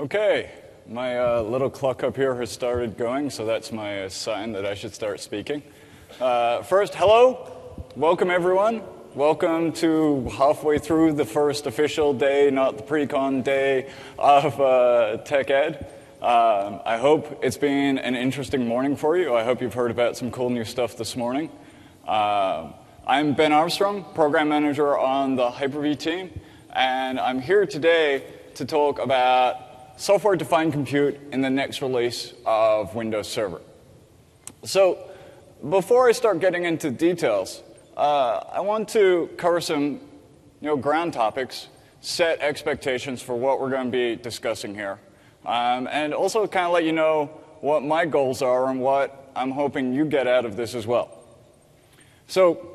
Okay, my little clock up here has started going, so that's my sign that I should start speaking. First, hello, welcome everyone. Welcome to halfway through the first official day, not the pre-con day of Tech Ed. I hope it's been an interesting morning for you. I hope you've heard about some cool new stuff this morning. I'm Ben Armstrong, Program Manager on the Hyper-V team, and I'm here today to talk about software-defined compute in the next release of Windows Server. So, before I start getting into details, I want to cover some ground topics, set expectations for what we're going to be discussing here, and also kind of let you know what my goals are and what I'm hoping you get out of this as well. So,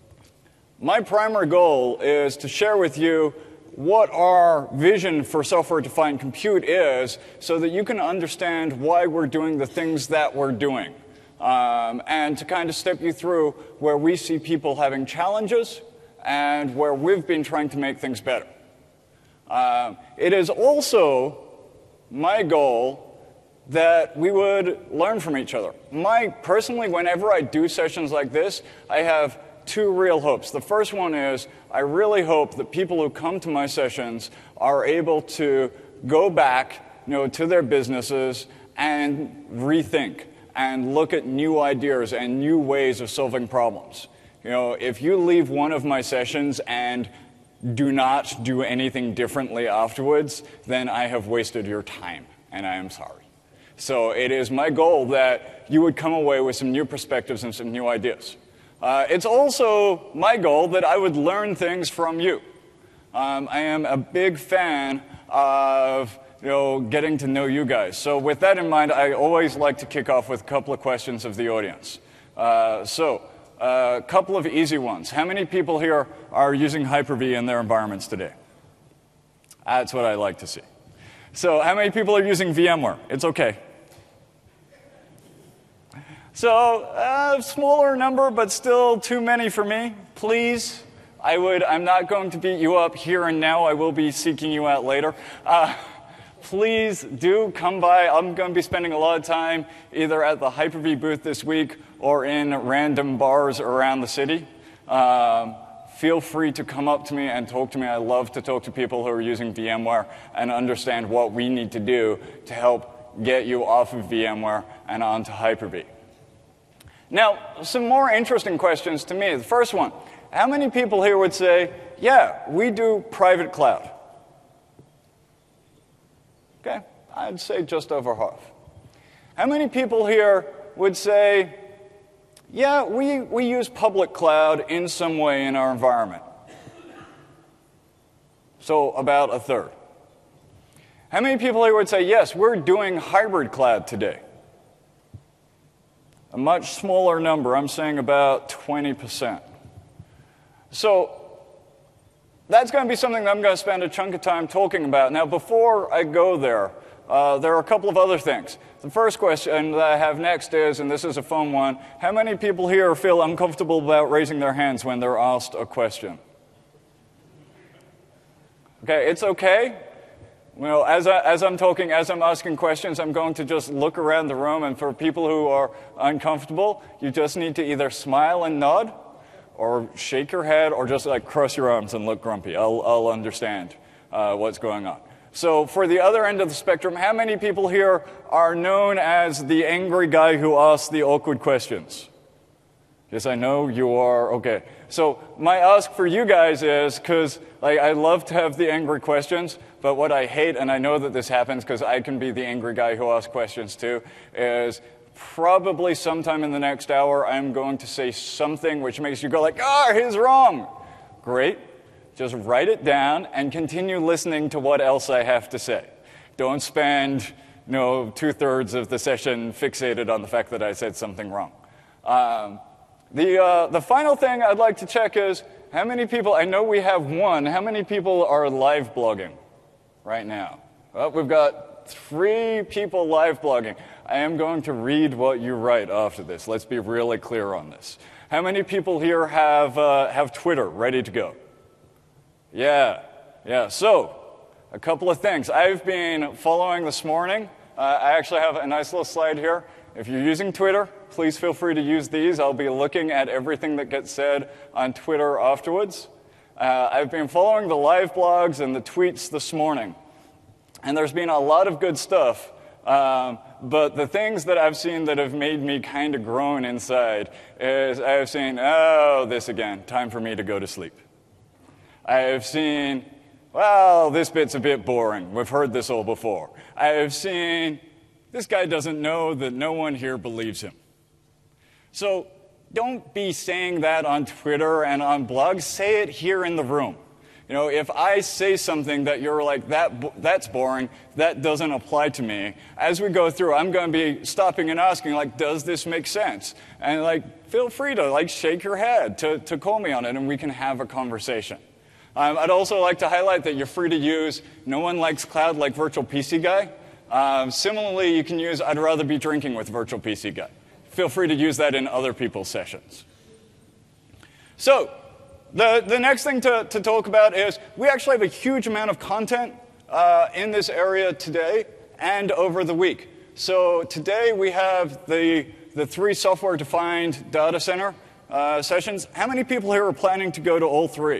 my primary goal is to share with you what our vision for software-defined compute is so that you can understand why we're doing the things that we're doing. And to kind of step you through where we see people having challenges and where we've been trying to make things better. It is also my goal that we would learn from each other. Personally, whenever I do sessions like this, I have two real hopes. The first one is I really hope that people who come to my sessions are able to go back to their businesses and rethink and look at new ideas and new ways of solving problems. If you leave one of my sessions and do not do anything differently afterwards, then I have wasted your time, and I am sorry. So it is my goal that you would come away with some new perspectives and some new ideas. It's also my goal that I would learn things from you. I am a big fan of getting to know you guys. So with that in mind, I always like to kick off with a couple of questions of the audience. A couple of easy ones. How many people here are using Hyper-V in their environments today? That's what I like to see. So how many people are using VMware? It's okay. So, a smaller number, but still too many for me. Please, I'm not going to beat you up here and now. I will be seeking you out later. Please do come by. I'm going to be spending a lot of time either at the Hyper-V booth this week or in random bars around the city. Feel free to come up to me and talk to me. I love to talk to people who are using VMware and understand what we need to do to help get you off of VMware and onto Hyper-V. Now, some more interesting questions to me. The first one, how many people here would say, yeah, we do private cloud? Okay, I'd say just over half. How many people here would say, yeah, we use public cloud in some way in our environment? So about a third. How many people here would say, yes, we're doing hybrid cloud today? A much smaller number. I'm saying about 20%. So that's going to be something that I'm going to spend a chunk of time talking about. Now, before I go there are a couple of other things. The first question that I have next is, and this is a fun one, how many people here feel uncomfortable about raising their hands when they're asked a question? Okay, it's okay. As I'm talking, as I'm asking questions, I'm going to just look around the room, and for people who are uncomfortable, you just need to either smile and nod, or shake your head, or just cross your arms and look grumpy. I'll understand what's going on. So for the other end of the spectrum, how many people here are known as the angry guy who asks the awkward questions? Yes, I know you are. Okay. So my ask for you guys is, because I love to have the angry questions, but what I hate, and I know that this happens because I can be the angry guy who asks questions too, is probably sometime in the next hour I'm going to say something which makes you go he's wrong. Great. Just write it down and continue listening to what else I have to say. Don't spend 2/3 of the session fixated on the fact that I said something wrong. The final thing I'd like to check is how many people, I know we have one, how many people are live blogging right now? Well, we've got 3 people live blogging. I am going to read what you write after this. Let's be really clear on this. How many people here have Twitter ready to go? Yeah. So a couple of things. I've been following this morning. I actually have a nice little slide here. If you're using Twitter, please feel free to use these. I'll be looking at everything that gets said on Twitter afterwards. I've been following the live blogs and the tweets this morning, and there's been a lot of good stuff. But the things that I've seen that have made me kind of groan inside is I've seen, oh, this again, time for me to go to sleep. I've seen, well, this bit's a bit boring. We've heard this all before. I've seen, this guy doesn't know that no one here believes him. So don't be saying that on Twitter and on blogs. Say it here in the room. You know, if I say something that you're like, that's boring, that doesn't apply to me, as we go through, I'm going to be stopping and asking, like, does this make sense? And, like, feel free to, like, shake your head to call me on it, and we can have a conversation. I'd also like to highlight that you're free to use No One Likes Cloud like Virtual PC Guy. Similarly, you can use I'd Rather Be Drinking with Virtual PC Guy. Feel free to use that in other people's sessions. So, the next thing to talk about is we actually have a huge amount of content in this area today and over the week. So today we have the 3 software-defined data center sessions. How many people here are planning to go to all 3?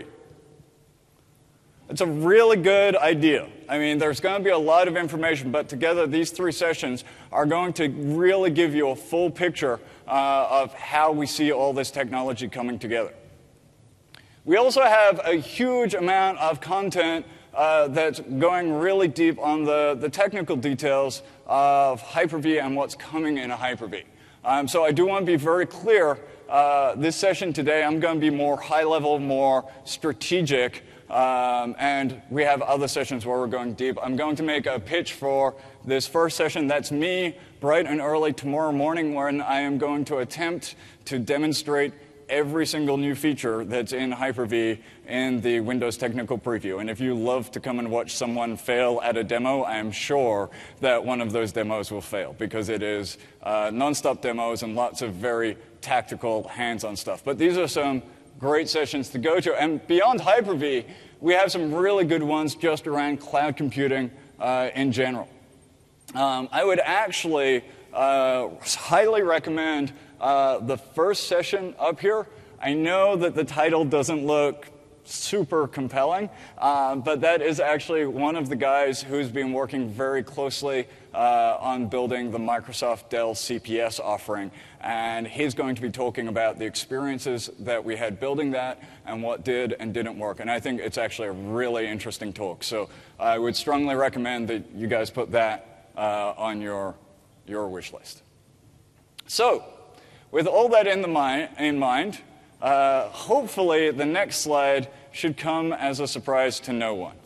It's a really good idea. I mean, there's going to be a lot of information, but together these 3 sessions are going to really give you a full picture of how we see all this technology coming together. We also have a huge amount of content that's going really deep on the technical details of Hyper-V and what's coming in a Hyper-V. So I do want to be very clear, this session today, I'm going to be more high-level, more strategic, and we have other sessions where we're going deep. I'm going to make a pitch for this first session. That's me, bright and early tomorrow morning, when I am going to attempt to demonstrate every single new feature that's in Hyper-V in the Windows Technical Preview. And if you love to come and watch someone fail at a demo, I am sure that one of those demos will fail, because it is non-stop demos and lots of very tactical, hands-on stuff. But these are some great sessions to go to. And beyond Hyper-V, we have some really good ones just around cloud computing in general. I would actually highly recommend the first session up here. I know that the title doesn't look super compelling, but that is actually one of the guys who's been working very closely on building the Microsoft Dell CPS offering, and he's going to be talking about the experiences that we had building that and what did and didn't work. And I think it's actually a really interesting talk. So I would strongly recommend that you guys put that on your wish list. So, with all that in mind, hopefully the next slide should come as a surprise to no one.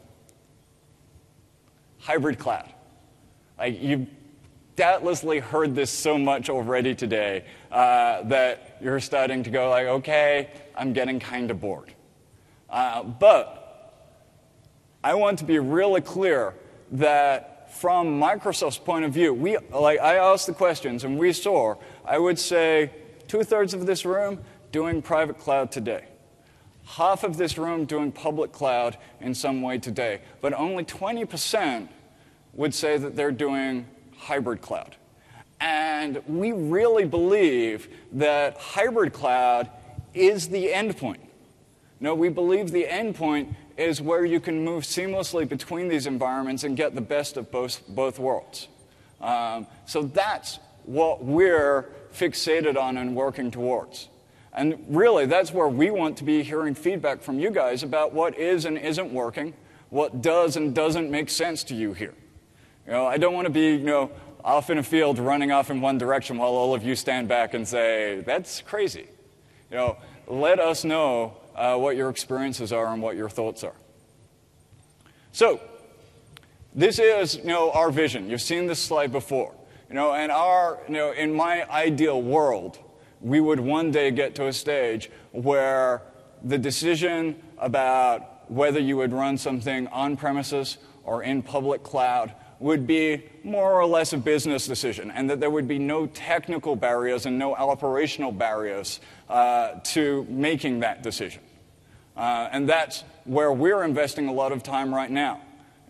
Hybrid cloud. Like, you've doubtlessly heard this so much already today that you're starting to go like, okay, I'm getting kind of bored. But I want to be really clear that from Microsoft's point of view, I asked the questions and we saw, I would say 2/3 of this room doing private cloud today. Half of this room doing public cloud in some way today. But only 20% would say that they're doing hybrid cloud. And we really believe that hybrid cloud is the endpoint. No, we believe the endpoint is where you can move seamlessly between these environments and get the best of both worlds. So that's what we're fixated on and working towards. And really, that's where we want to be hearing feedback from you guys about what is and isn't working, what does and doesn't make sense to you here. You know, I don't want to be, off in a field running off in one direction while all of you stand back and say, that's crazy. Let us know what your experiences are and what your thoughts are. So, this is, our vision. You've seen this slide before. And in my ideal world, we would one day get to a stage where the decision about whether you would run something on premises or in public cloud would be more or less a business decision, and that there would be no technical barriers and no operational barriers to making that decision. And that's where we're investing a lot of time right now.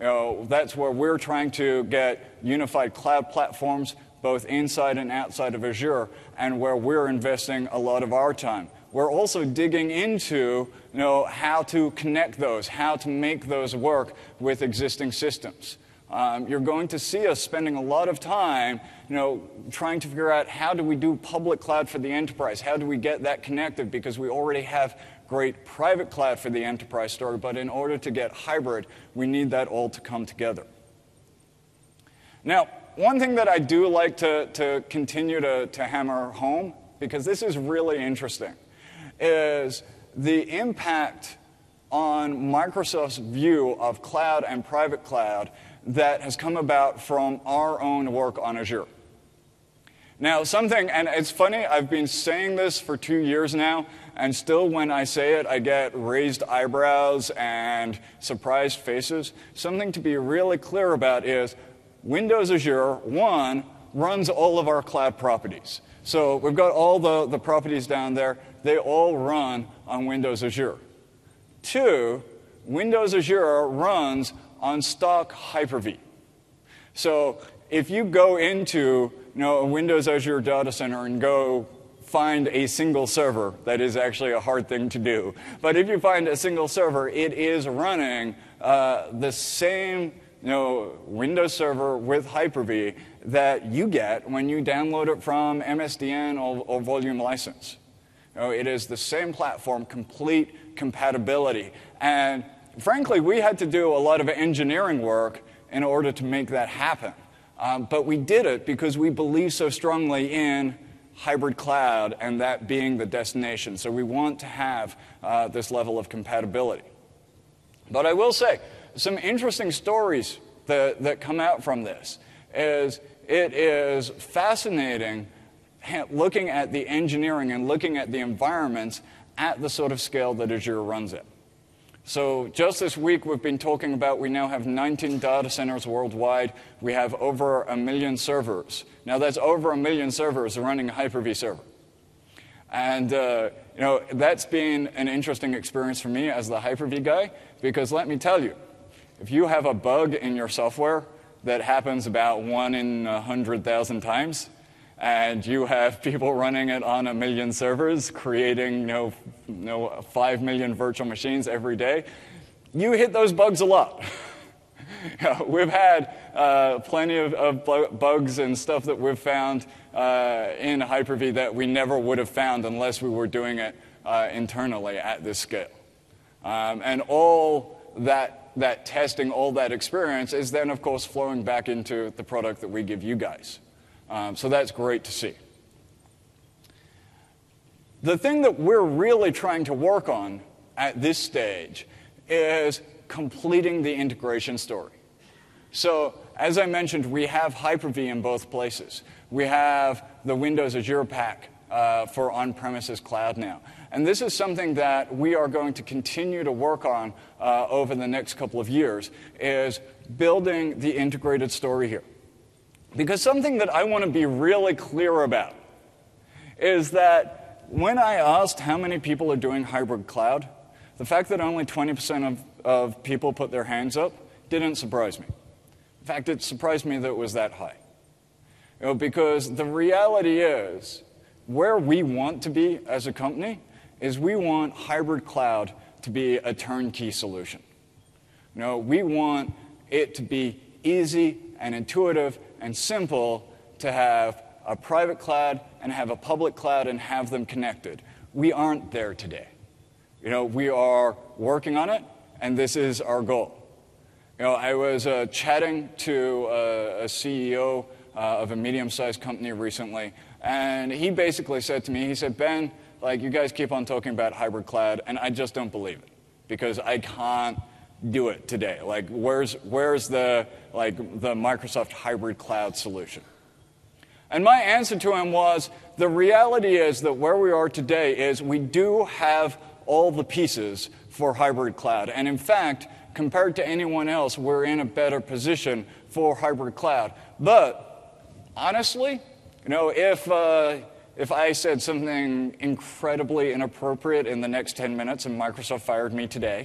That's where we're trying to get unified cloud platforms, both inside and outside of Azure, and where we're investing a lot of our time. We're also digging into how to connect those, how to make those work with existing systems. You're going to see us spending a lot of time trying to figure out how do we do public cloud for the enterprise, how do we get that connected, because we already have great private cloud for the enterprise story, but in order to get hybrid, we need that all to come together. Now, one thing that I do like to continue to hammer home, because this is really interesting, is the impact on Microsoft's view of cloud and private cloud that has come about from our own work on Azure. Now, and it's funny, I've been saying this for 2 years now, and still when I say it, I get raised eyebrows and surprised faces. Something to be really clear about is Windows Azure, 1, runs all of our cloud properties. So we've got all the properties down there. They all run on Windows Azure. 2, Windows Azure runs on stock Hyper-V. So if you go into a Windows Azure data center and go find a single server, that is actually a hard thing to do. But if you find a single server, it is running the same Windows server with Hyper-V that you get when you download it from MSDN or Volume License. It is the same platform, complete compatibility. And frankly, we had to do a lot of engineering work in order to make that happen. But we did it because we believe so strongly in hybrid cloud and that being the destination. So we want to have this level of compatibility. But I will say, some interesting stories that come out from this is it is fascinating looking at the engineering and looking at the environments at the sort of scale that Azure runs at. So just this week, we've been talking about we now have 19 data centers worldwide. We have over 1 million servers. Now, that's over 1 million servers running a Hyper-V server. And that's been an interesting experience for me as the Hyper-V guy, because let me tell you, if you have a bug in your software that happens about 1 in 100,000 times, and you have people running it on 1 million servers, creating 5 million virtual machines every day, you hit those bugs a lot. We've had plenty of bugs and stuff that we've found in Hyper-V that we never would have found unless we were doing it internally at this scale. And all that testing, all that experience is then, of course, flowing back into the product that we give you guys. So that's great to see. The thing that we're really trying to work on at this stage is completing the integration story. So as I mentioned, we have Hyper-V in both places. We have the Windows Azure Pack for on-premises cloud now. And this is something that we are going to continue to work on over the next couple of years, is building the integrated story here. Because something that I want to be really clear about is that when I asked how many people are doing hybrid cloud, the fact that only 20% of people put their hands up didn't surprise me. In fact, it surprised me that it was that high. Because the reality is, where we want to be as a company is we want hybrid cloud to be a turnkey solution. We want it to be easy and intuitive and simple to have a private cloud and have a public cloud and have them connected. We aren't there today. We are working on it, and this is our goal. I was chatting to a CEO of a medium-sized company recently, and he basically said to me, he said, Ben, you guys keep on talking about hybrid cloud, and I just don't believe it, because I can't do it today. Where's the Microsoft hybrid cloud solution? And my answer to him was, the reality is that where we are today is we do have all the pieces for hybrid cloud. And in fact, compared to anyone else, we're in a better position for hybrid cloud. But honestly, if I said something incredibly inappropriate in the next 10 minutes and Microsoft fired me today,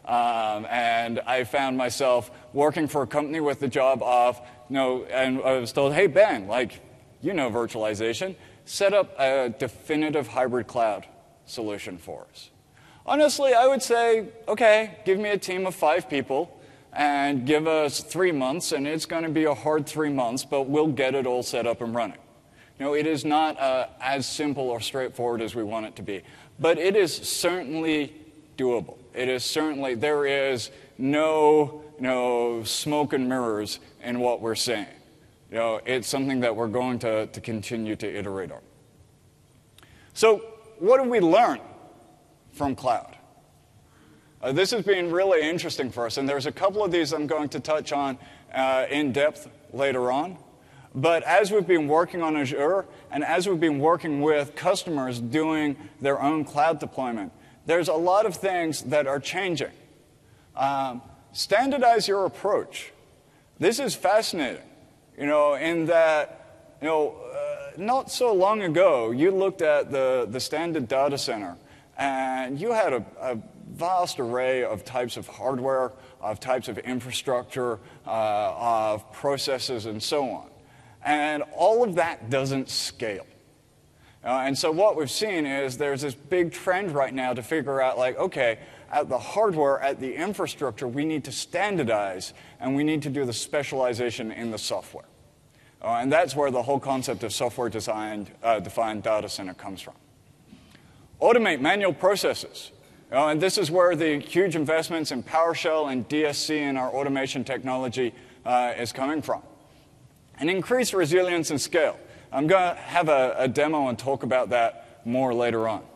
And I found myself working for a company with the job of, and I was told, hey, Ben, virtualization, set up a definitive hybrid cloud solution for us. Honestly, I would say, okay, give me a team of 5 people and give us 3 months, and it's going to be a hard 3 months, but we'll get it all set up and running. It is not as simple or straightforward as we want it to be, but it is certainly doable. It is certainly, there is no smoke and mirrors in what we're saying. It's something that we're going to continue to iterate on. So what have we learned from cloud? This has been really interesting for us, and there's a couple of these I'm going to touch on in depth later on. But as we've been working on Azure, and as we've been working with customers doing their own cloud deployment, there's a lot of things that are changing. Standardize your approach. This is fascinating, in that, not so long ago, you looked at the standard data center, and you had a vast array of types of hardware, of types of infrastructure, of processes, and so on. And all of that doesn't scale. And so what we've seen is there's this big trend right now to figure out, okay, at the hardware, at the infrastructure, we need to standardize, and we need to do the specialization in the software. And that's where the whole concept of software-defined data center comes from. Automate manual processes. And this is where the huge investments in PowerShell and DSC and our automation technology is coming from. And increase resilience and scale. I'm going to have a demo and talk about that more later on.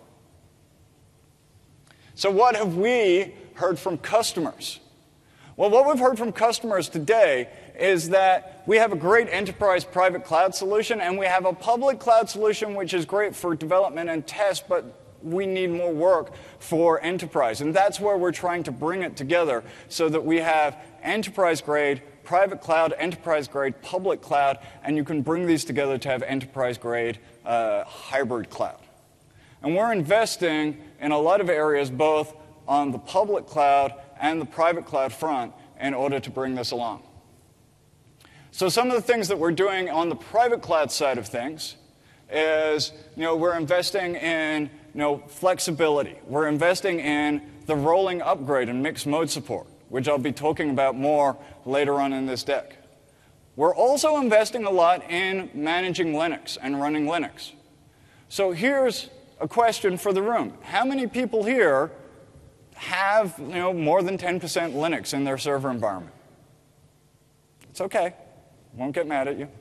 So what have we heard from customers? Well, what we've heard from customers today is that we have a great enterprise private cloud solution, and we have a public cloud solution which is great for development and test, but we need more work for enterprise. And that's where we're trying to bring it together so that we have enterprise-grade private cloud, enterprise-grade public cloud, and you can bring these together to have enterprise-grade hybrid cloud. And we're investing in a lot of areas, both on the public cloud and the private cloud front, in order to bring this along. So some of the things that we're doing on the private cloud side of things is, we're investing in, flexibility. We're investing in the rolling upgrade and mixed mode support, which I'll be talking about more later on in this deck. We're also investing a lot in managing Linux and running Linux. So here's a question for the room. How many people here have more than 10% Linux in their server environment? It's okay. Won't get mad at you.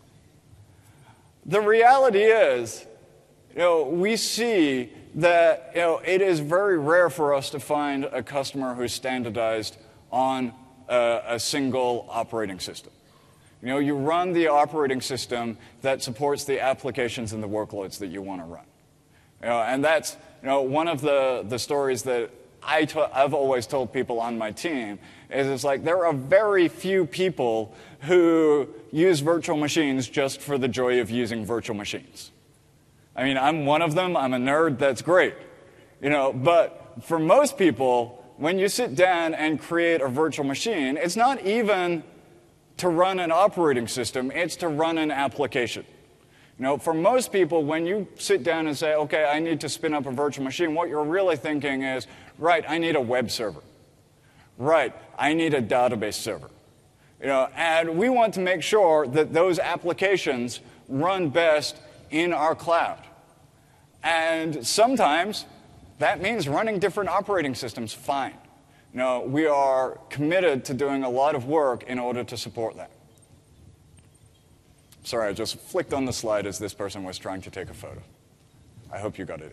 The reality is, we see that it is very rare for us to find a customer who's standardized on a single operating system. You run the operating system that supports the applications and the workloads that you want to run. And that's one of the stories that I've always told people on my team is it's like there are very few people who use virtual machines just for the joy of using virtual machines. I mean, I'm one of them. I'm a nerd. That's great. But for most people, when you sit down and create a virtual machine, it's not even to run an operating system. It's to run an application. For most people, when you sit down and say, okay, I need to spin up a virtual machine, what you're really thinking is, right, I need a web server. Right, I need a database server. And we want to make sure that those applications run best in our cloud. And sometimes that means running different operating systems, fine. We are committed to doing a lot of work in order to support that. Sorry, I just flicked on the slide as this person was trying to take a photo. I hope you got it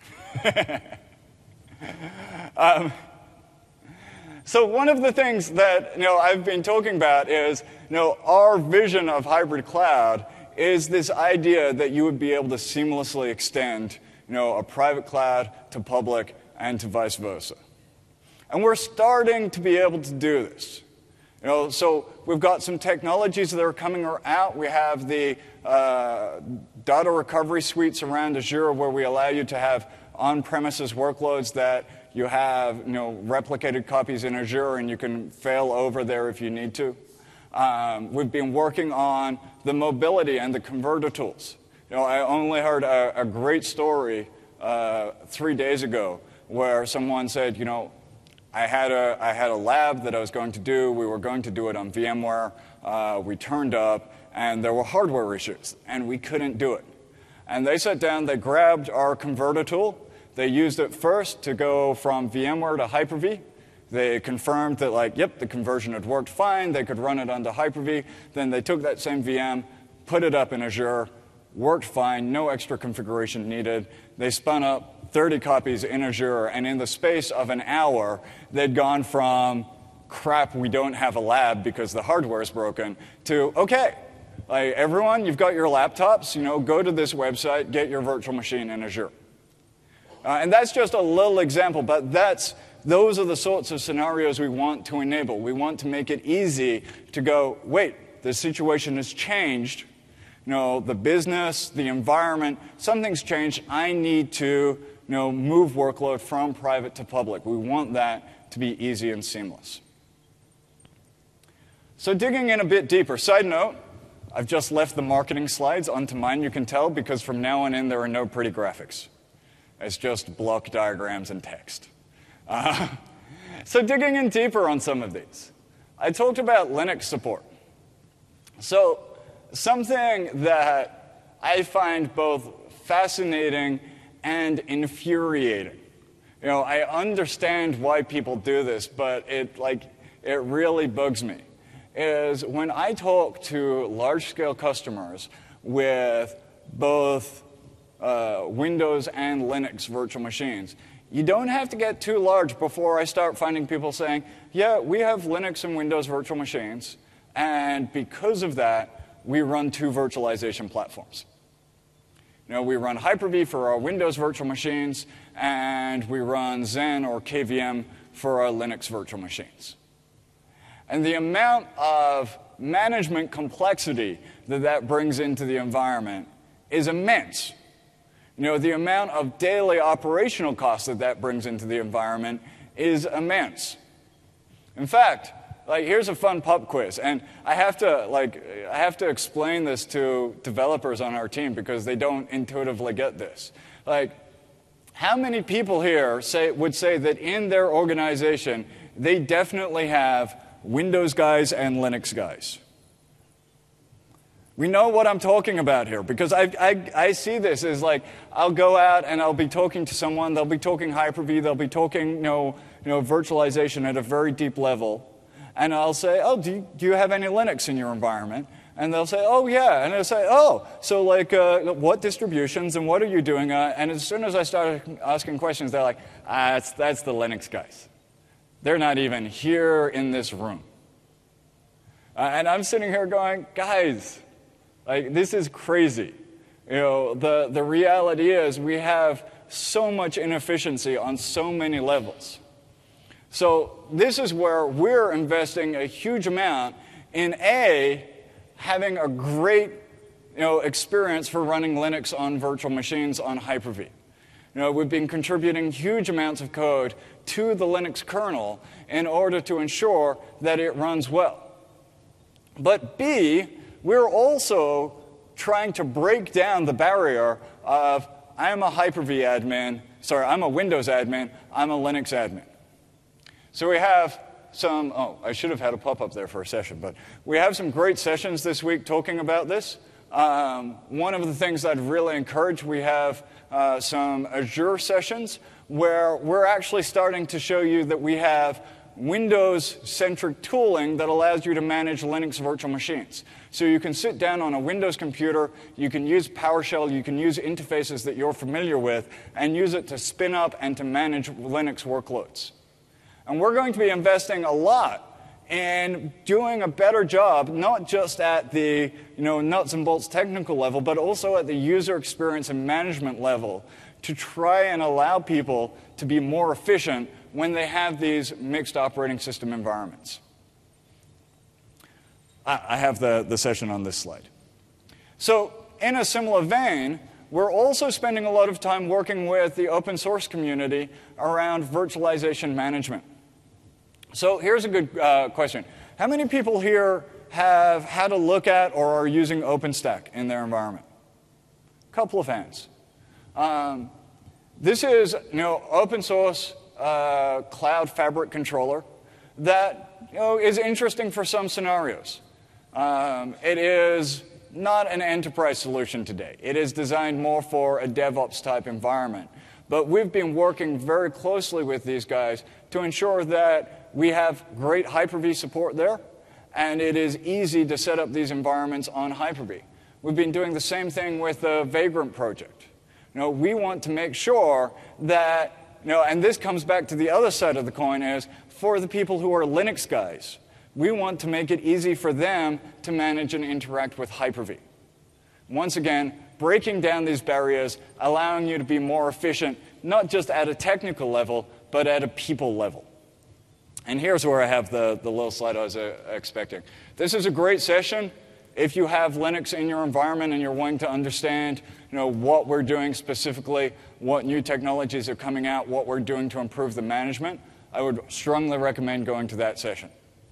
in time. So one of the things that I've been talking about is our vision of hybrid cloud is this idea that you would be able to seamlessly extend a private cloud to public and to vice versa. And we're starting to be able to do this. So we've got some technologies that are coming out. We have the data recovery suites around Azure where we allow you to have on-premises workloads that You have replicated copies in Azure, and you can fail over there if you need to. We've been working on the mobility and the converter tools. I only heard a great story 3 days ago where someone said, I had a lab that I was going to do. We were going to do it on VMware. We turned up, and there were hardware issues, and we couldn't do it. And they sat down, they grabbed our converter tool. They used it first to go from VMware to Hyper-V. They confirmed that, yep, the conversion had worked fine. They could run it onto Hyper-V. Then they took that same VM, put it up in Azure, worked fine, no extra configuration needed. They spun up 30 copies in Azure, and in the space of an hour, they'd gone from, crap, we don't have a lab because the hardware is broken, to, okay, everyone, you've got your laptops, go to this website, get your virtual machine in Azure. And that's just a little example, but those are the sorts of scenarios we want to enable. We want to make it easy to go, wait, the situation has changed. The business, the environment, something's changed. I need to move workload from private to public. We want that to be easy and seamless. So digging in a bit deeper, side note, I've just left the marketing slides onto mine, you can tell, because from now on in there are no pretty graphics. It's just block diagrams and text. So digging in deeper on some of these, I talked about Linux support. So something that I find both fascinating and infuriating. I understand why people do this, but it really bugs me, is when I talk to large-scale customers with both Windows and Linux virtual machines, you don't have to get too large before I start finding people saying, yeah, we have Linux and Windows virtual machines, and because of that, we run 2 virtualization platforms. We run Hyper-V for our Windows virtual machines, and we run Xen or KVM for our Linux virtual machines. And the amount of management complexity that brings into the environment is immense. The amount of daily operational costs that brings into the environment is immense. In fact, here's a fun pub quiz, and I have to explain this to developers on our team because they don't intuitively get this. How many people here would say that in their organization they definitely have Windows guys and Linux guys? We know what I'm talking about here because I see this as I'll go out and I'll be talking to someone, they'll be talking Hyper-V, they'll be talking virtualization at a very deep level. And I'll say, oh, do you have any Linux in your environment? And they'll say, oh, yeah. And I'll say, oh, so what distributions and what are you doing? And as soon as I start asking questions, they're like, that's the Linux guys. They're not even here in this room. And I'm sitting here going, guys, this is crazy. The reality is we have so much inefficiency on so many levels. So this is where we're investing a huge amount in having a great experience for running Linux on virtual machines on Hyper-V. We've been contributing huge amounts of code to the Linux kernel in order to ensure that it runs well. But B, we're also trying to break down the barrier of I'm a Hyper-V admin, I'm a Windows admin, I'm a Linux admin. So we have I should have had a pop-up there for a session, but we have some great sessions this week talking about this. One of the things I'd really encourage, we have some Azure sessions where we're actually starting to show you that we have Windows-centric tooling that allows you to manage Linux virtual machines. So you can sit down on a Windows computer, you can use PowerShell, you can use interfaces that you're familiar with, and use it to spin up and to manage Linux workloads. And we're going to be investing a lot in doing a better job, not just at the nuts and bolts technical level, but also at the user experience and management level to try and allow people to be more efficient when they have these mixed operating system environments. I have the session on this slide. So in a similar vein, we're also spending a lot of time working with the open source community around virtualization management. So here's a good question. How many people here have had a look at or are using OpenStack in their environment? A couple of hands. This is open source cloud fabric controller that is interesting for some scenarios. It is not an enterprise solution today. It is designed more for a DevOps type environment. But we've been working very closely with these guys to ensure that we have great Hyper-V support there, and it is easy to set up these environments on Hyper-V. We've been doing the same thing with the Vagrant project. We want to make sure that, and this comes back to the other side of the coin, is for the people who are Linux guys, we want to make it easy for them to manage and interact with Hyper-V. Once again, breaking down these barriers, allowing you to be more efficient, not just at a technical level, but at a people level. And here's where I have the little slide I was expecting. This is a great session. If you have Linux in your environment and you're wanting to understand what we're doing specifically, what new technologies are coming out, what we're doing to improve the management, I would strongly recommend going to that session.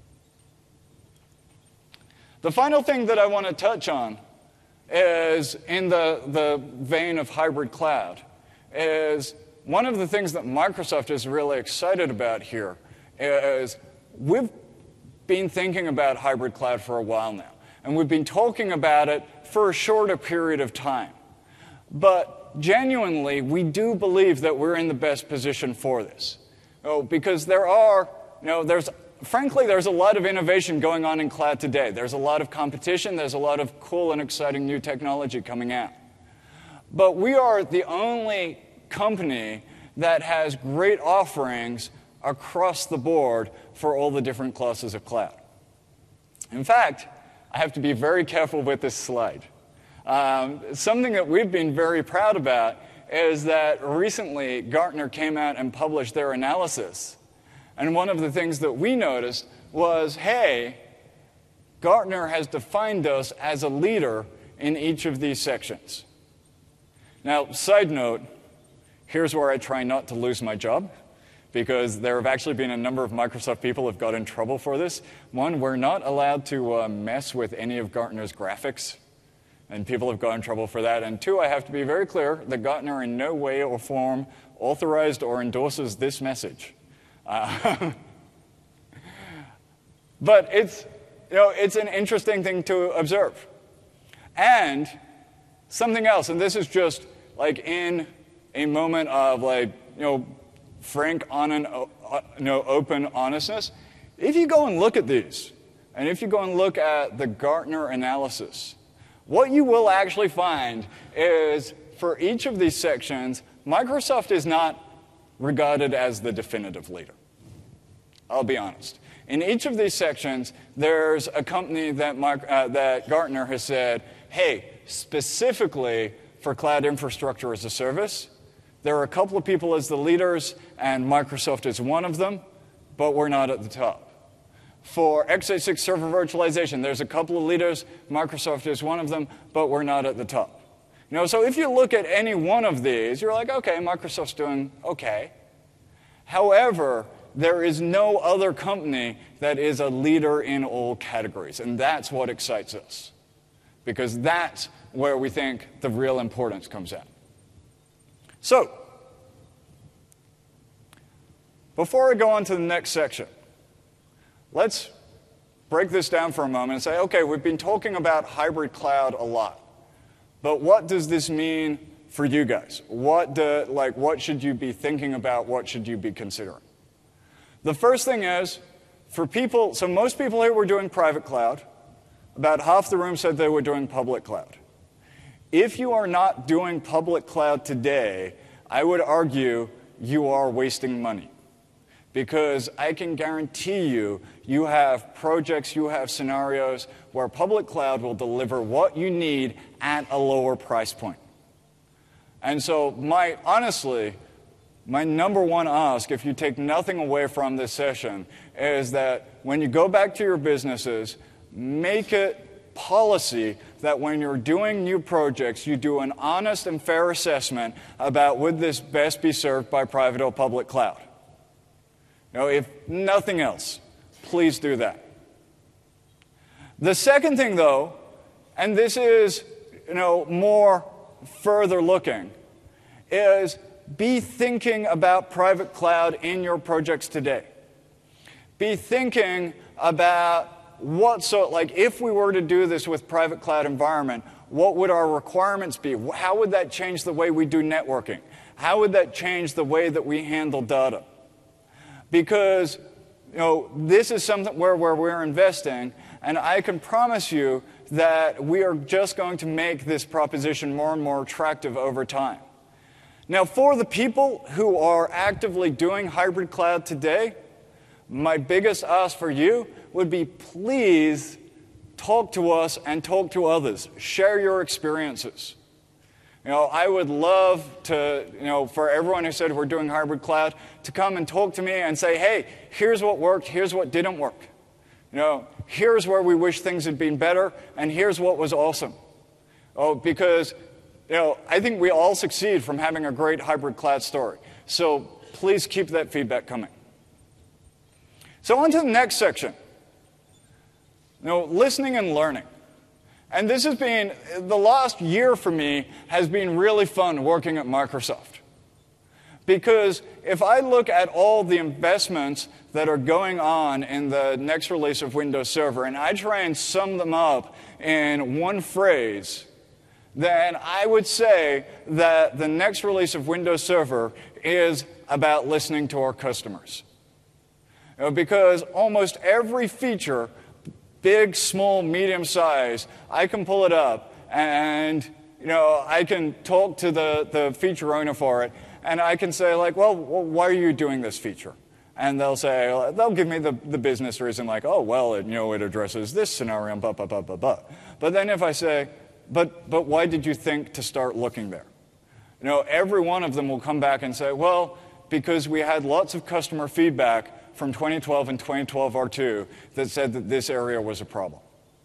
The final thing that I want to touch on is in the vein of hybrid cloud, is one of the things that Microsoft is really excited about here is we've been thinking about hybrid cloud for a while now, and we've been talking about it for a shorter period of time. But genuinely, we do believe that we're in the best position for this. Because frankly, there's a lot of innovation going on in cloud today. There's a lot of competition. There's a lot of cool and exciting new technology coming out. But we are the only company that has great offerings across the board for all the different classes of cloud. In fact, I have to be very careful with this slide. Something that we've been very proud about is that recently Gartner came out and published their analysis. And one of the things that we noticed was, hey, Gartner has defined us as a leader in each of these sections. Now, side note, here's where I try not to lose my job, because there have actually been a number of Microsoft people who have got in trouble for this. One, we're not allowed to mess with any of Gartner's graphics, and people have got in trouble for that. And two, I have to be very clear that Gartner in no way or form authorized or endorses this message. But it's an interesting thing to observe. And something else, and this is just like in a moment of frank, open honestness. If you go and look at these, and if you go and look at the Gartner analysis, what you will actually find is for each of these sections, Microsoft is not regarded as the definitive leader. I'll be honest. In each of these sections, there's a company that Gartner has said, hey, specifically for cloud infrastructure as a service, there are a couple of people as the leaders, and Microsoft is one of them, but we're not at the top. For x86 server virtualization, there's a couple of leaders, Microsoft is one of them, but we're not at the top. So if you look at any one of these, you're like, okay, Microsoft's doing okay. However, there is no other company that is a leader in all categories, and that's what excites us, because that's where we think the real importance comes at. So, before I go on to the next section, let's break this down for a moment and say, okay, we've been talking about hybrid cloud a lot, but what does this mean for you guys? What should you be thinking about? What should you be considering? The first thing is, for people, so most people here were doing private cloud. About half the room said they were doing public cloud. If you are not doing public cloud today, I would argue you are wasting money. Because I can guarantee you, you have projects, you have scenarios where public cloud will deliver what you need at a lower price point. And so honestly, my number one ask, if you take nothing away from this session, is that when you go back to your businesses, make it policy that when you're doing new projects, you do an honest and fair assessment about would this best be served by private or public cloud. If nothing else, please do that. The second thing, though, and this is more further looking, is be thinking about private cloud in your projects today. Be thinking about if we were to do this with private cloud environment, what would our requirements be? How would that change the way we do networking? How would that change the way that we handle data? Because this is something where we're investing, and I can promise you that we are just going to make this proposition more and more attractive over time. Now, for the people who are actively doing hybrid cloud today, my biggest ask for you would be, please talk to us and talk to others. Share your experiences. I would love to, for everyone who said we're doing hybrid cloud, to come and talk to me and say, hey, here's what worked, here's what didn't work. Here's where we wish things had been better, and here's what was awesome. Because I think we all succeed from having a great hybrid cloud story. So please keep that feedback coming. So on to the next section. Listening and learning. And this has been, the last year for me has been really fun working at Microsoft. Because if I look at all the investments that are going on in the next release of Windows Server, and I try and sum them up in one phrase, then I would say that the next release of Windows Server is about listening to our customers. Because almost every feature, big, small, medium size, I can pull it up and I can talk to the feature owner for it, and I can say well, why are you doing this feature? And they'll give me the business reason it addresses this scenario and blah, blah, blah, blah, blah. But then if I say, but why did you think to start looking there? Every one of them will come back and say, well, because we had lots of customer feedback from 2012 and 2012 R2 that said that this area was a problem.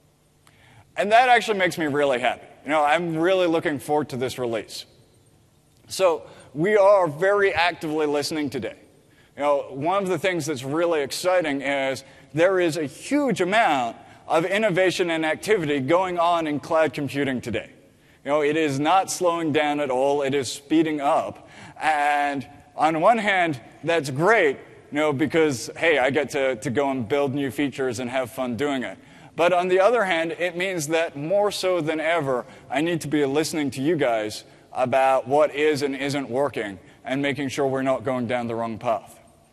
And that actually makes me really happy. I'm really looking forward to this release. So we are very actively listening today. One of the things that's really exciting is there is a huge amount of innovation and activity going on in cloud computing today. It is not slowing down at all. It is speeding up. And on one hand, that's great, because, hey, I get to go and build new features and have fun doing it. But on the other hand, it means that more so than ever, I need to be listening to you guys about what is and isn't working and making sure we're not going down the wrong path.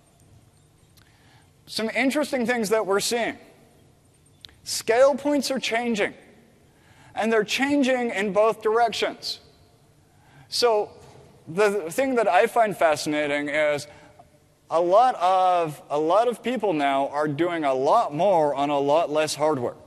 Some interesting things that we're seeing. Scale points are changing, and they're changing in both directions. So the thing that I find fascinating is a lot of people now are doing a lot more on a lot less hardware.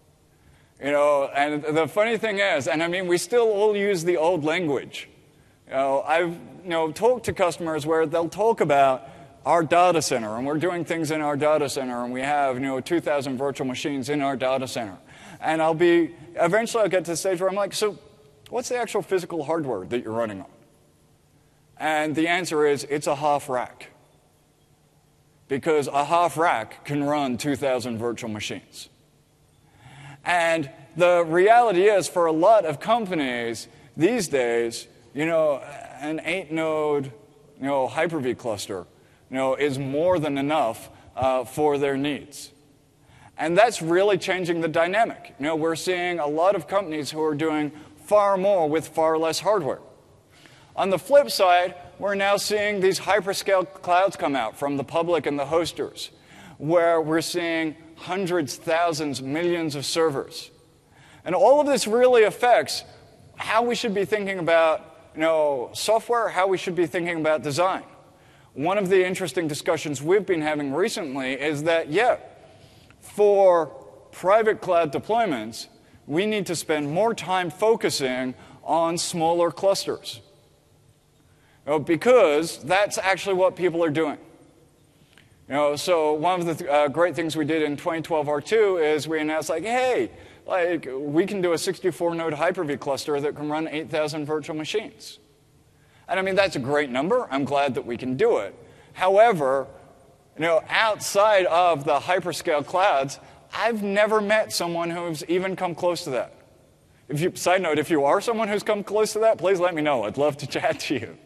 And the funny thing is, and I mean, we still all use the old language. I've talked to customers where they'll talk about our data center, and we're doing things in our data center, and we have 2,000 virtual machines in our data center. And eventually I'll get to the stage where I'm like, so what's the actual physical hardware that you're running on? And the answer is, it's a half rack. Because a half rack can run 2,000 virtual machines. And the reality is, for a lot of companies these days, an 8-node, Hyper-V cluster, is more than enough for their needs. And that's really changing the dynamic. We're seeing a lot of companies who are doing far more with far less hardware. On the flip side, we're now seeing these hyperscale clouds come out from the public and the hosters, where we're seeing hundreds, thousands, millions of servers. And all of this really affects how we should be thinking about software, how we should be thinking about design. One of the interesting discussions we've been having recently is that, for private cloud deployments, we need to spend more time focusing on smaller clusters. Because that's actually what people are doing. So one of the great things we did in 2012 R2 is we announced, like, hey, like, we can do a 64-node Hyper-V cluster that can run 8,000 virtual machines. And I mean, that's a great number. I'm glad that we can do it. However, outside of the hyperscale clouds, I've never met someone who's even come close to that. Side note, if you are someone who's come close to that, please let me know. I'd love to chat to you.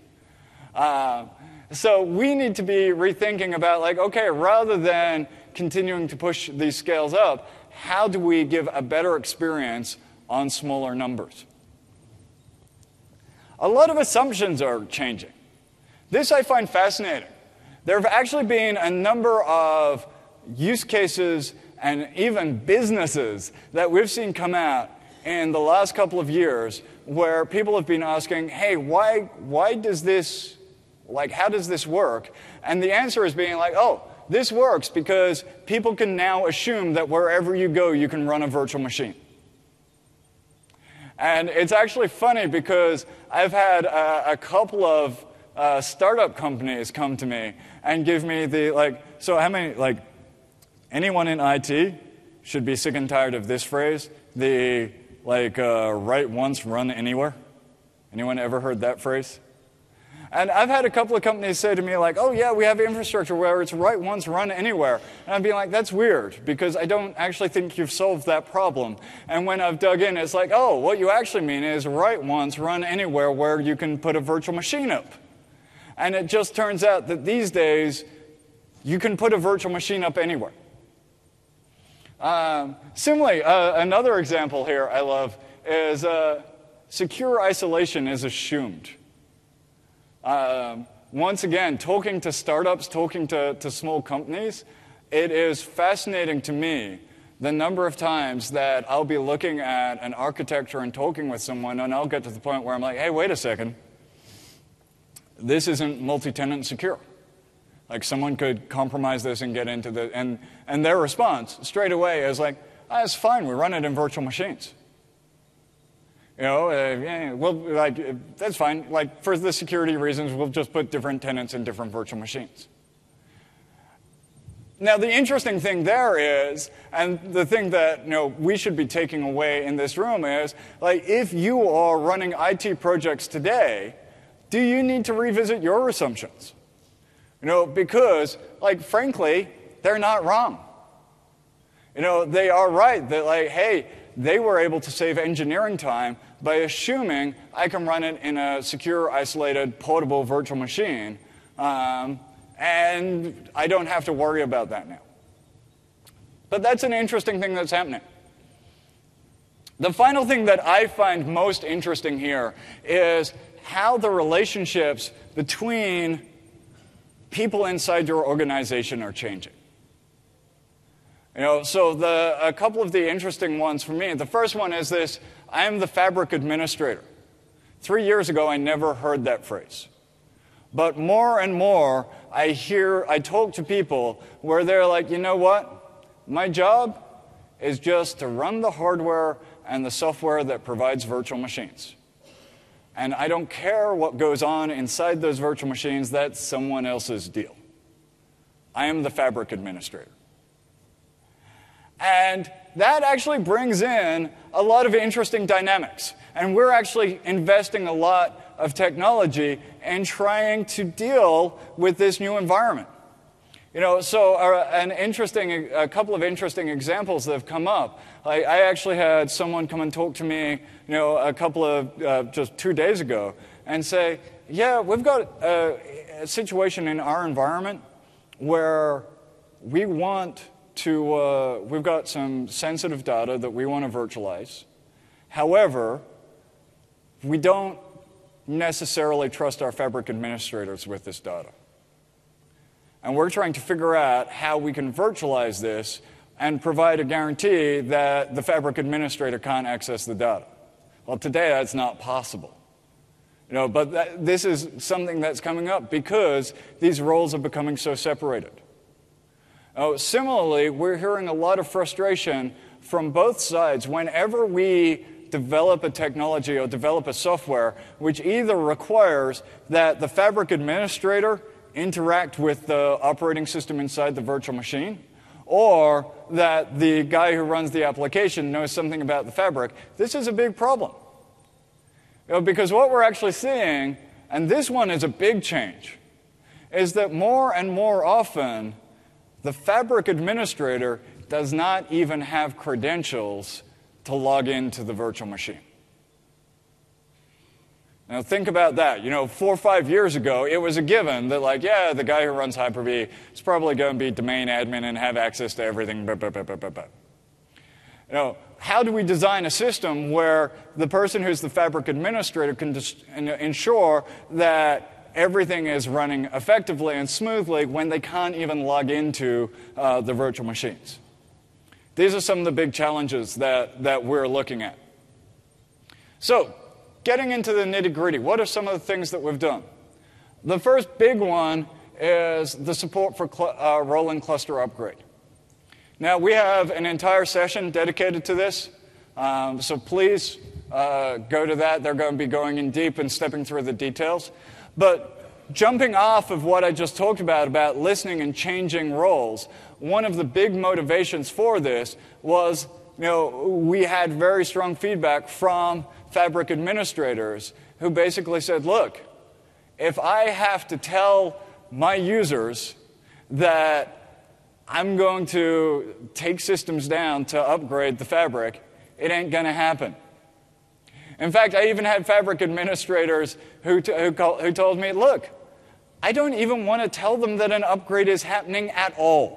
So we need to be rethinking about, like, okay, rather than continuing to push these scales up, how do we give a better experience on smaller numbers? A lot of assumptions are changing. This I find fascinating. There have actually been a number of use cases and even businesses that we've seen come out in the last couple of years where people have been asking, hey, why does this, like, how does this work? And the answer is being like, oh, this works because people can now assume that wherever you go, you can run a virtual machine. And it's actually funny because I've had a couple of startup companies come to me and give me the, like, so how many, like, anyone in IT should be sick and tired of this phrase, the, like, write once, run anywhere. Anyone ever heard that phrase? And I've had a couple of companies say to me, like, oh, yeah, we have infrastructure where it's write once, run anywhere. And I'm being like, that's weird, because I don't actually think you've solved that problem. And when I've dug in, it's like, oh, what you actually mean is write once, run anywhere where you can put a virtual machine up. And it just turns out that these days, you can put a virtual machine up anywhere. Similarly, another example here I love is secure isolation is assumed. Once again, talking to startups, talking to small companies, it is fascinating to me the number of times that I'll be looking at an architecture and talking with someone, and I'll get to the point where I'm like, hey, wait a second. This isn't multi-tenant secure. Like, someone could compromise this and get into the... And their response straight away is like, it's fine, we run it in virtual machines. Yeah, well, like, that's fine. Like, for the security reasons, we'll just put different tenants in different virtual machines. Now, the interesting thing there is, and the thing that we should be taking away in this room is, like, if you are running IT projects today, do you need to revisit your assumptions? Because, like, frankly, they're not wrong. They are right that, like, hey, they were able to save engineering time by assuming I can run it in a secure, isolated, portable virtual machine, and I don't have to worry about that now. But that's an interesting thing that's happening. The final thing that I find most interesting here is how the relationships between people inside your organization are changing. So a couple of the interesting ones for me, the first one is this: I am the fabric administrator. 3 years ago, I never heard that phrase. But more and more, I talk to people where they're like, you know what? My job is just to run the hardware and the software that provides virtual machines. And I don't care what goes on inside those virtual machines, that's someone else's deal. I am the fabric administrator. And that actually brings in a lot of interesting dynamics. And we're actually investing a lot of technology in trying to deal with this new environment. So a couple of interesting examples that have come up. I actually had someone come and talk to me, a couple of, just 2 days ago, and say, yeah, we've got a situation in our environment where we've got some sensitive data that we want to virtualize. However, we don't necessarily trust our fabric administrators with this data. And we're trying to figure out how we can virtualize this and provide a guarantee that the fabric administrator can't access the data. Well, today that's not possible. But this is something that's coming up because these roles are becoming so separated. Similarly, we're hearing a lot of frustration from both sides whenever we develop a technology or develop a software which either requires that the fabric administrator interact with the operating system inside the virtual machine, or that the guy who runs the application knows something about the fabric, this is a big problem. Because what we're actually seeing, and this one is a big change, is that more and more often, the fabric administrator does not even have credentials to log into the virtual machine. Now think about that. 4 or 5 years ago, it was a given that, the guy who runs Hyper-V is probably going to be domain admin and have access to everything. How do we design a system where the person who's the fabric administrator can ensure that everything is running effectively and smoothly when they can't even log into the virtual machines? These are some of the big challenges that we're looking at. So, getting into the nitty-gritty, what are some of the things that we've done? The first big one is the support for rolling cluster upgrade. Now, we have an entire session dedicated to this, so please go to that. They're going to be going in deep and stepping through the details. But jumping off of what I just talked about listening and changing roles, one of the big motivations for this was, we had very strong feedback from fabric administrators who basically said, look, if I have to tell my users that I'm going to take systems down to upgrade the fabric, it ain't going to happen. In fact, I even had fabric administrators who told me, look, I don't even want to tell them that an upgrade is happening at all.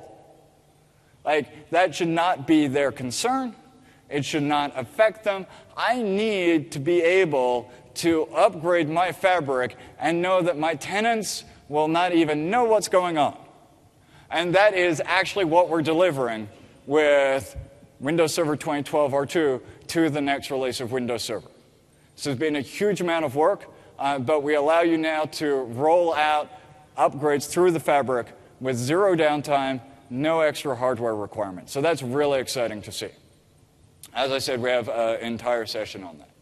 That should not be their concern. It should not affect them. I need to be able to upgrade my fabric and know that my tenants will not even know what's going on. And that is actually what we're delivering with Windows Server 2012 R2 to the next release of Windows Server. This has been a huge amount of work, but we allow you now to roll out upgrades through the fabric with zero downtime, no extra hardware requirements. So that's really exciting to see. As I said, we have an entire session on that.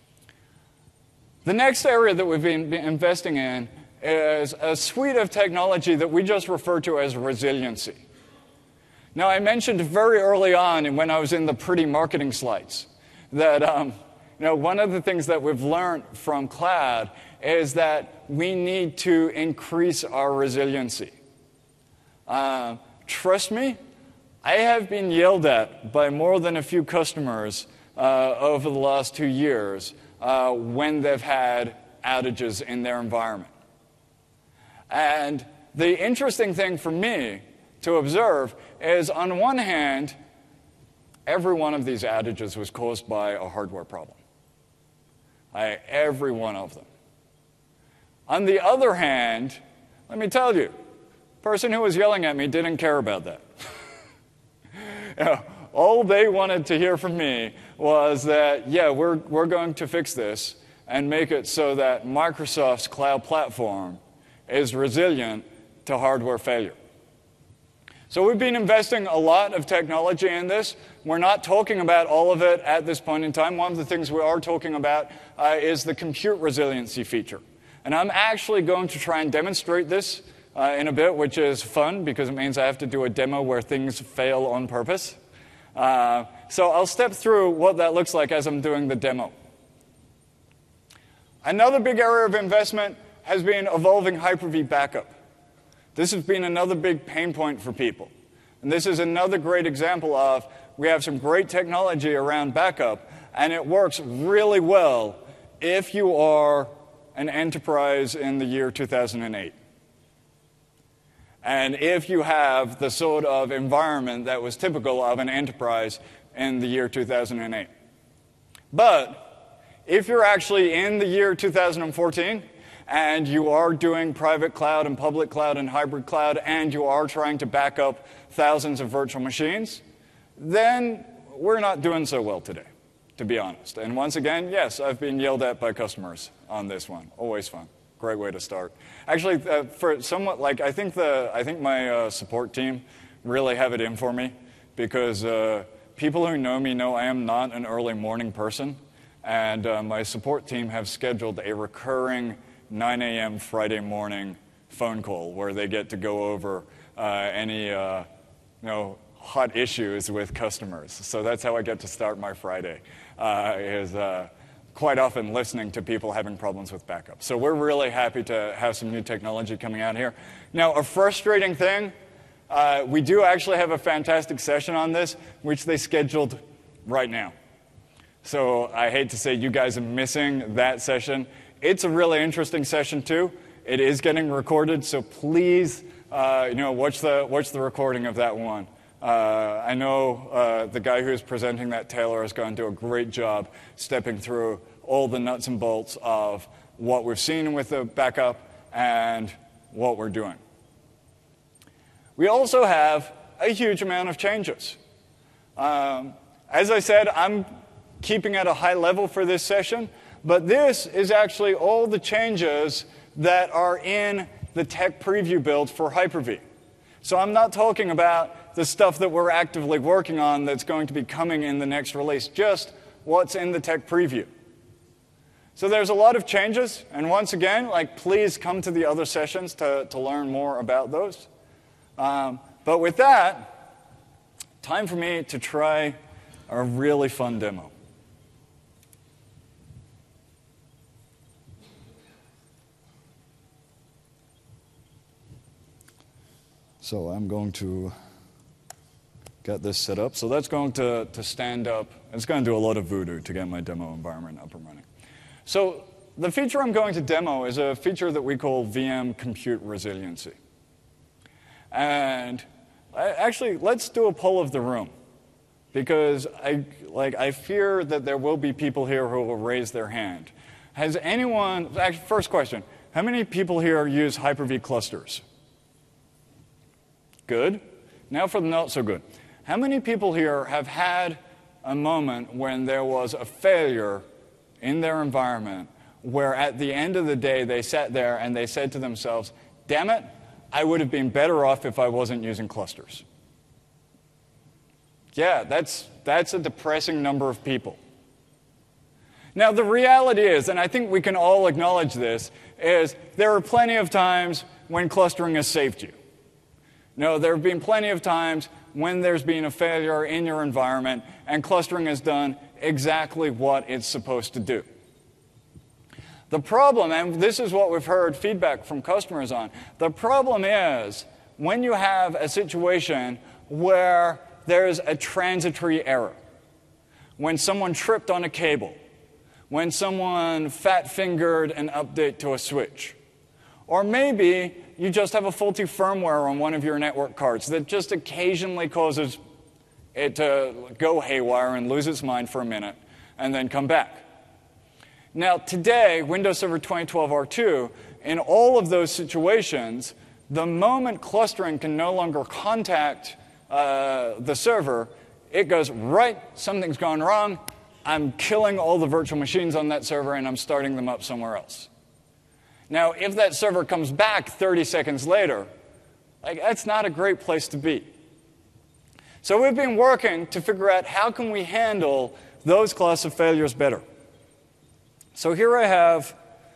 The next area that we've been investing in is a suite of technology that we just refer to as resiliency. Now, I mentioned very early on when I was in the pretty marketing slides that one of the things that we've learned from cloud is that we need to increase our resiliency. Trust me, I have been yelled at by more than a few customers over the last 2 years when they've had outages in their environment. And the interesting thing for me to observe is, on one hand, every one of these outages was caused by a hardware problem. Every one of them. On the other hand, let me tell you, the person who was yelling at me didn't care about that. All they wanted to hear from me was that, we're going to fix this and make it so that Microsoft's cloud platform is resilient to hardware failure. So we've been investing a lot of technology in this. We're not talking about all of it at this point in time. One of the things we are talking about is the compute resiliency feature. And I'm actually going to try and demonstrate this in a bit, which is fun because it means I have to do a demo where things fail on purpose. So I'll step through what that looks like as I'm doing the demo. Another big area of investment has been evolving Hyper-V backup. This has been another big pain point for people. And this is another great example of we have some great technology around backup, and it works really well if you are an enterprise in the year 2008. And if you have the sort of environment that was typical of an enterprise in the year 2008. But if you're actually in the year 2014, and you are doing private cloud and public cloud and hybrid cloud, and you are trying to back up thousands of virtual machines, then we're not doing so well today, to be honest. And once again, yes, I've been yelled at by customers on this one. Always fun. Great way to start. Actually, for somewhat I think my support team really have it in for me, because people who know me know I am not an early morning person, and my support team have scheduled a recurring 9 a.m. Friday morning phone call where they get to go over any hot issues with customers. So that's how I get to start my Friday, is quite often listening to people having problems with backup. So we're really happy to have some new technology coming out here. Now, a frustrating thing, we do actually have a fantastic session on this, which they scheduled right now. So I hate to say you guys are missing that session. It's a really interesting session too. It is getting recorded, so please, watch the recording of that one. I know the guy who's presenting that, Taylor, is going to do a great job stepping through all the nuts and bolts of what we've seen with the backup and what we're doing. We also have a huge amount of changes. As I said, I'm keeping at a high level for this session, but this is actually all the changes that are in the tech preview build for Hyper-V. So I'm not talking about the stuff that we're actively working on that's going to be coming in the next release, just what's in the tech preview. So there's a lot of changes, and once again, please come to the other sessions to learn more about those. But with that, time for me to try a really fun demo. So I'm going to get this set up. So that's going to stand up. It's going to do a lot of voodoo to get my demo environment up and running. So the feature I'm going to demo is a feature that we call VM Compute Resiliency. And actually, let's do a poll of the room, because I fear that there will be people here who will raise their hand. Has anyone, actually, first question, how many people here use Hyper-V clusters? Good. Now for the not so good. How many people here have had a moment when there was a failure in their environment where at the end of the day they sat there and they said to themselves, damn it, I would have been better off if I wasn't using clusters? Yeah, that's a depressing number of people. Now the reality is, and I think we can all acknowledge this, is there are plenty of times when clustering has saved you. No, there have been plenty of times when there's been a failure in your environment and clustering has done exactly what it's supposed to do. The problem, and this is what we've heard feedback from customers on, the problem is when you have a situation where there's a transitory error, when someone tripped on a cable, when someone fat-fingered an update to a switch, or maybe you just have a faulty firmware on one of your network cards that just occasionally causes it to go haywire and lose its mind for a minute and then come back. Now today, Windows Server 2012 R2, in all of those situations, the moment clustering can no longer contact the server, it goes, right, something's gone wrong, I'm killing all the virtual machines on that server and I'm starting them up somewhere else. Now, if that server comes back 30 seconds later, that's not a great place to be. So we've been working to figure out how can we handle those class of failures better. So here I have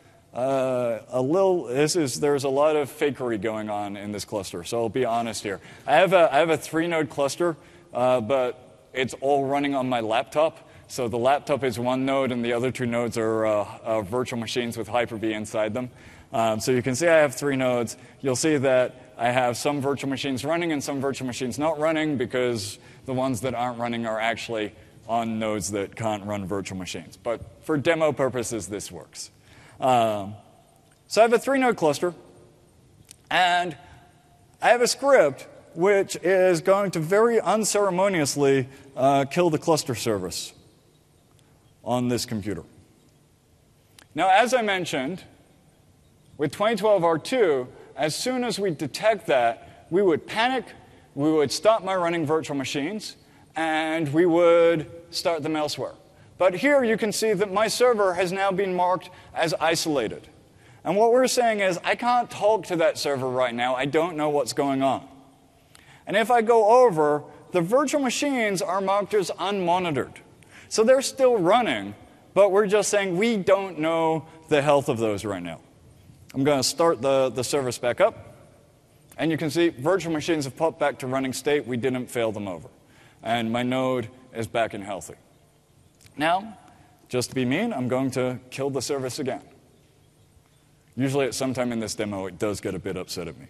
there's a lot of fakery going on in this cluster, so I'll be honest here. I have a 3-node cluster, but it's all running on my laptop. So the laptop is one node, and the other 2 nodes are virtual machines with Hyper-V inside them. So you can see I have 3 nodes. You'll see that I have some virtual machines running and some virtual machines not running, because the ones that aren't running are actually on nodes that can't run virtual machines. But for demo purposes, this works. So I have a 3-node cluster, and I have a script which is going to very unceremoniously kill the cluster service on this computer. Now, as I mentioned, with 2012 R2, as soon as we detect that, we would panic, we would stop my running virtual machines, and we would start them elsewhere. But here you can see that my server has now been marked as isolated. And what we're saying is, I can't talk to that server right now, I don't know what's going on. And if I go over, the virtual machines are marked as unmonitored. So they're still running, but we're just saying we don't know the health of those right now. I'm going to start the service back up. And you can see virtual machines have popped back to running state. We didn't fail them over. And my node is back and healthy. Now, just to be mean, I'm going to kill the service again. Usually at some time in this demo, it does get a bit upset at me.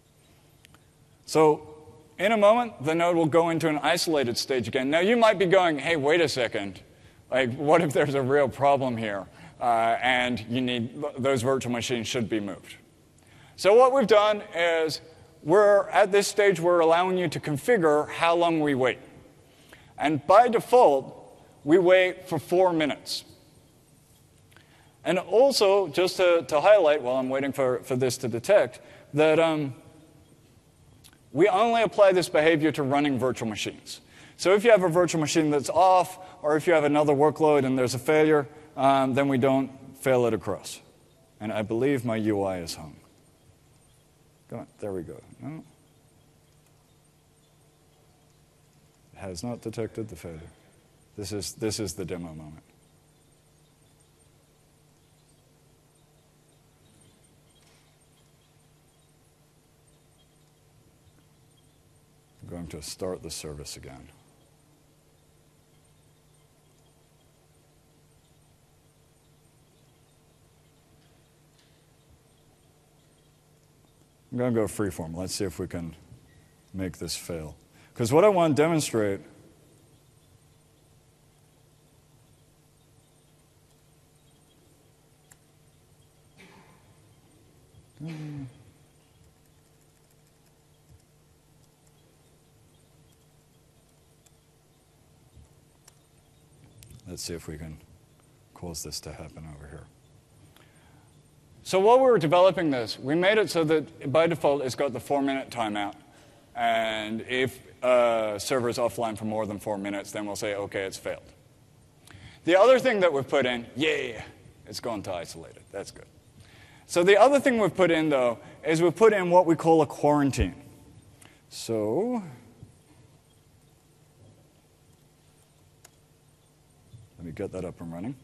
So in a moment, the node will go into an isolated stage again. Now, you might be going, hey, wait a second. Like, what if there's a real problem here and you need those virtual machines should be moved? So what we've done is we're at this stage, we're allowing you to configure how long we wait. And by default, we wait for 4 minutes. And also, just to highlight while I'm waiting for this to detect, that we only apply this behavior to running virtual machines. So if you have a virtual machine that's off, or if you have another workload and there's a failure, then we don't fail it across. And I believe my UI is hung. Go on, there we go. No. It has not detected the failure. This is the demo moment. I'm going to start the service again. I'm going to go freeform. Let's see if we can make this fail. Because what I want to demonstrate let's see if we can cause this to happen over here. So while we were developing this, we made it so that by default it's got the 4-minute timeout. And if a server is offline for more than 4 minutes, then we'll say, okay, it's failed. The other thing that we've put in, yay, it's gone to isolated. That's good. So the other thing we've put in, though, is we've put in what we call a quarantine. So let me get that up and running.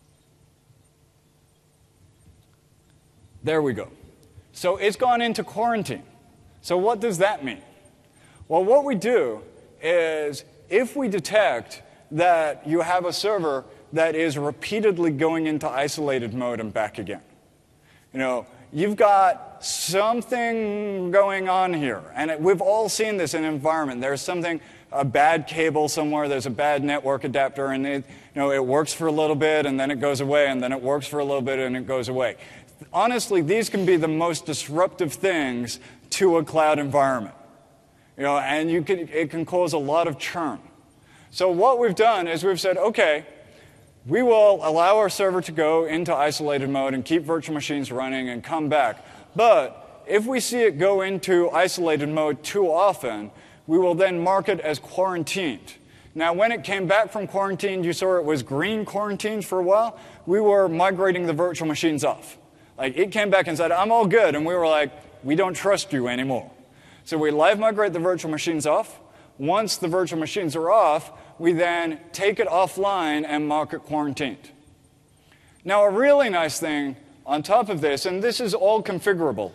There we go. So it's gone into quarantine. So what does that mean? Well, what we do is if we detect that you have a server that is repeatedly going into isolated mode and back again, you've got something going on here. And we've all seen this in an environment. There's a bad cable somewhere, there's a bad network adapter, and it works for a little bit, and then it goes away, and then it works for a little bit, and it goes away. Honestly, these can be the most disruptive things to a cloud environment. And it can cause a lot of churn. So what we've done is we've said, okay, we will allow our server to go into isolated mode and keep virtual machines running and come back. But if we see it go into isolated mode too often, we will then mark it as quarantined. Now, when it came back from quarantine, you saw it was green quarantined for a while. We were migrating the virtual machines off. Like, it came back and said, I'm all good. And we were like, we don't trust you anymore. So we live migrate the virtual machines off. Once the virtual machines are off, we then take it offline and mark it quarantined. Now, a really nice thing on top of this, and this is all configurable,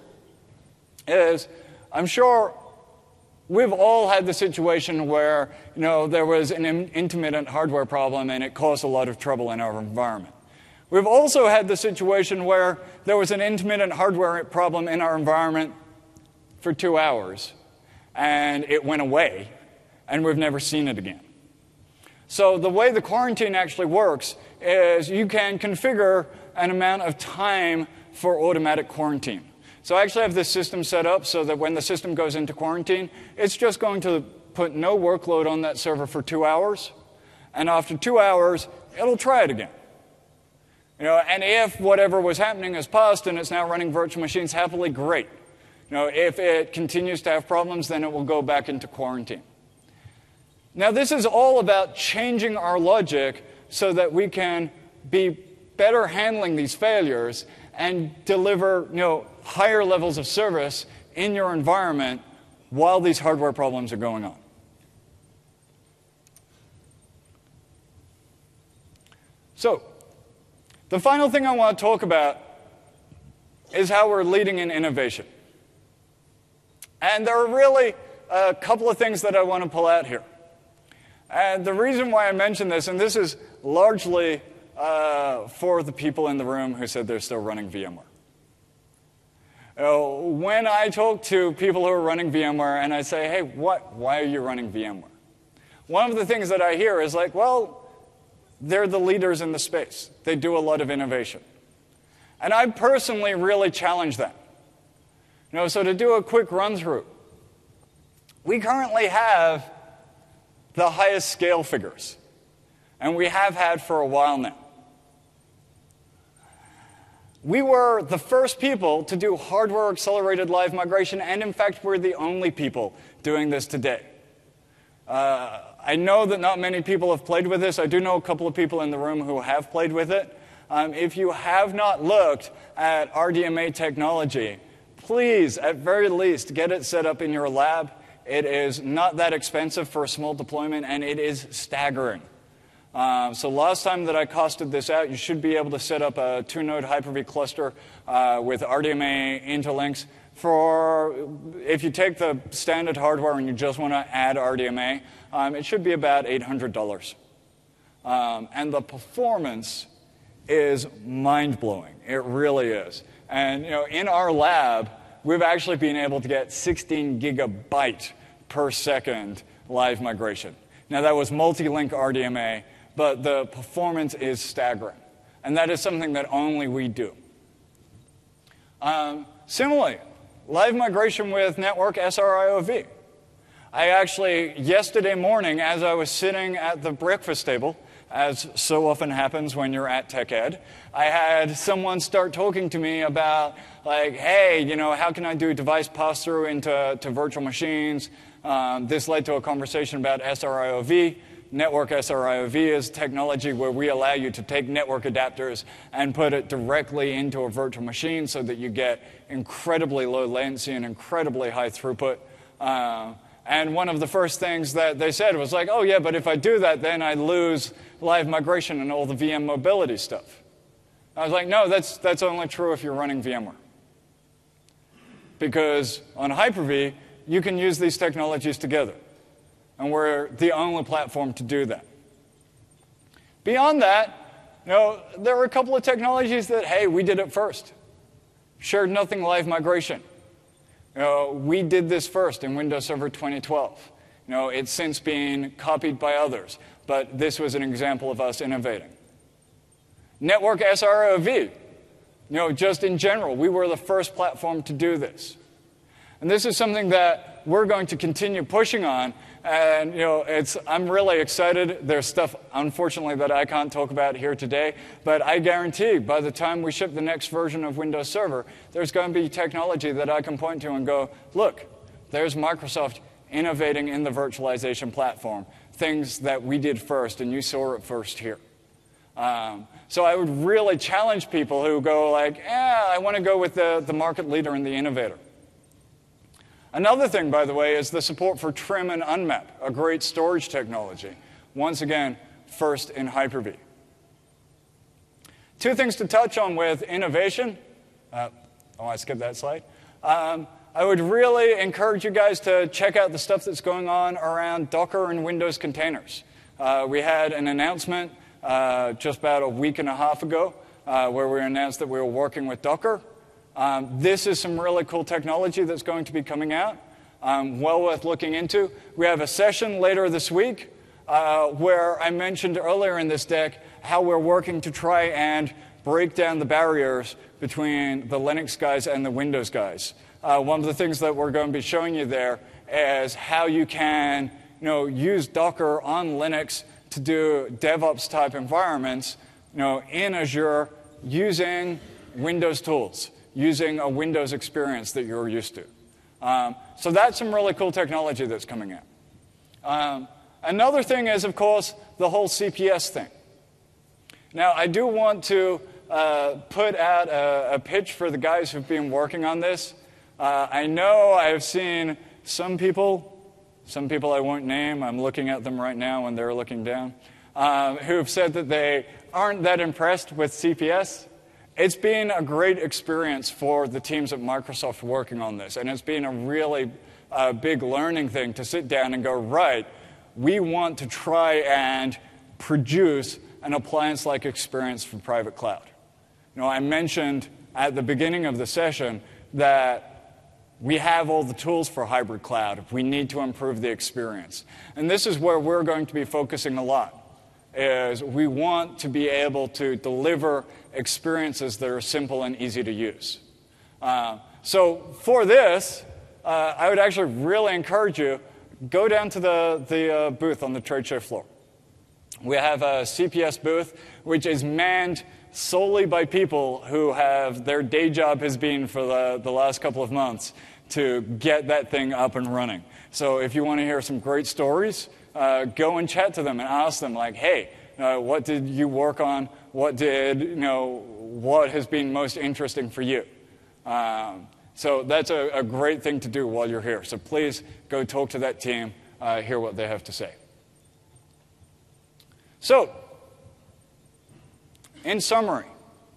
is I'm sure we've all had the situation where there was an intermittent hardware problem and it caused a lot of trouble in our environment. We've also had the situation where there was an intermittent hardware problem in our environment for 2 hours, and it went away, and we've never seen it again. So the way the quarantine actually works is you can configure an amount of time for automatic quarantine. So I actually have this system set up so that when the system goes into quarantine, it's just going to put no workload on that server for 2 hours, and after 2 hours, it'll try it again. And if whatever was happening is passed and it's now running virtual machines happily, great. If it continues to have problems, then it will go back into quarantine. Now, this is all about changing our logic so that we can be better handling these failures and deliver, higher levels of service in your environment while these hardware problems are going on. So, the final thing I want to talk about is how we're leading in innovation. And there are really a couple of things that I want to pull out here. And the reason why I mention this, and this is largely for the people in the room who said they're still running VMware. When I talk to people who are running VMware and I say, hey, why are you running VMware? One of the things that I hear is like, well, they're the leaders in the space. They do a lot of innovation. And I personally really challenge that. So to do a quick run through, we currently have the highest scale figures, and we have had for a while now. We were the first people to do hardware-accelerated live migration, and in fact, we're the only people doing this today. I know that not many people have played with this. I do know a couple of people in the room who have played with it. If you have not looked at RDMA technology, please, at very least, get it set up in your lab. It is not that expensive for a small deployment, and it is staggering. So last time that I costed this out, you should be able to set up a 2-node Hyper-V cluster with RDMA interlinks. If you take the standard hardware and you just want to add RDMA, it should be about $800. And the performance is mind-blowing. It really is. And in our lab, we've actually been able to get 16 gigabyte per second live migration. Now, that was multi-link RDMA, but the performance is staggering. And that is something that only we do. Similarly, live migration with network SRIOV. I actually, yesterday morning, as I was sitting at the breakfast table, as so often happens when you're at TechEd, I had someone start talking to me about, like, hey, how can I do device pass-through into virtual machines? This led to a conversation about SRIOV. Network SRIOV is technology where we allow you to take network adapters and put it directly into a virtual machine so that you get incredibly low latency and incredibly high throughput. And one of the first things that they said was like, oh yeah, but if I do that, then I lose live migration and all the VM mobility stuff. I was like, no, that's only true if you're running VMware. Because on Hyper-V, you can use these technologies together. And we're the only platform to do that. Beyond that, there are a couple of technologies that, hey, we did it first. Shared nothing live migration. We did this first in Windows Server 2012. It's since been copied by others, but this was an example of us innovating. Network SRIOV. Just in general, we were the first platform to do this. And this is something that we're going to continue pushing on. And, I'm really excited. There's stuff, unfortunately, that I can't talk about here today. But I guarantee by the time we ship the next version of Windows Server, there's going to be technology that I can point to and go, look, there's Microsoft innovating in the virtualization platform, things that we did first, and you saw it first here. So I would really challenge people who go like, I want to go with the market leader and the innovator. Another thing, by the way, is the support for trim and unmap, a great storage technology. Once again, first in Hyper-V. Two things to touch on with innovation. I skipped that slide. I would really encourage you guys to check out the stuff that's going on around Docker and Windows containers. We had an announcement just about a week and a half ago where we announced that we were working with Docker. This is some really cool technology that's going to be coming out, well worth looking into. We have a session later this week where I mentioned earlier in this deck how we're working to try and break down the barriers between the Linux guys and the Windows guys. One of the things that we're going to be showing you there is how you can use Docker on Linux to do DevOps type environments in Azure using Windows tools, using a Windows experience that you're used to. So that's some really cool technology that's coming out. Another thing is, of course, the whole CPS thing. Now, I do want to put out a pitch for the guys who've been working on this. I know I've seen some people I won't name, I'm looking at them right now when they're looking down, who've said that they aren't that impressed with CPS. It's been a great experience for the teams at Microsoft working on this, and it's been a really big learning thing to sit down and go, right, we want to try and produce an appliance-like experience for private cloud. I mentioned at the beginning of the session that we have all the tools for hybrid cloud. We need to improve the experience. And this is where we're going to be focusing a lot, is we want to be able to deliver experiences that are simple and easy to use. So for this, I would actually really encourage you, go down to the booth on the trade show floor. We have a CPS booth, which is manned solely by people who have their day job has been for the last couple of months to get that thing up and running. So if you want to hear some great stories, go and chat to them and ask them, like, hey, what did you work on? What has been most interesting for you? So that's a great thing to do while you're here. So please go talk to that team, hear what they have to say. So, in summary,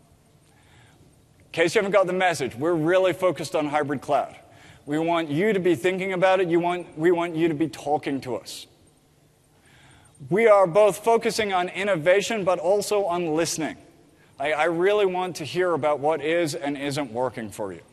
in case you haven't got the message, we're really focused on hybrid cloud. We want you to be thinking about it. We want you to be talking to us. We are both focusing on innovation, but also on listening. I really want to hear about what is and isn't working for you.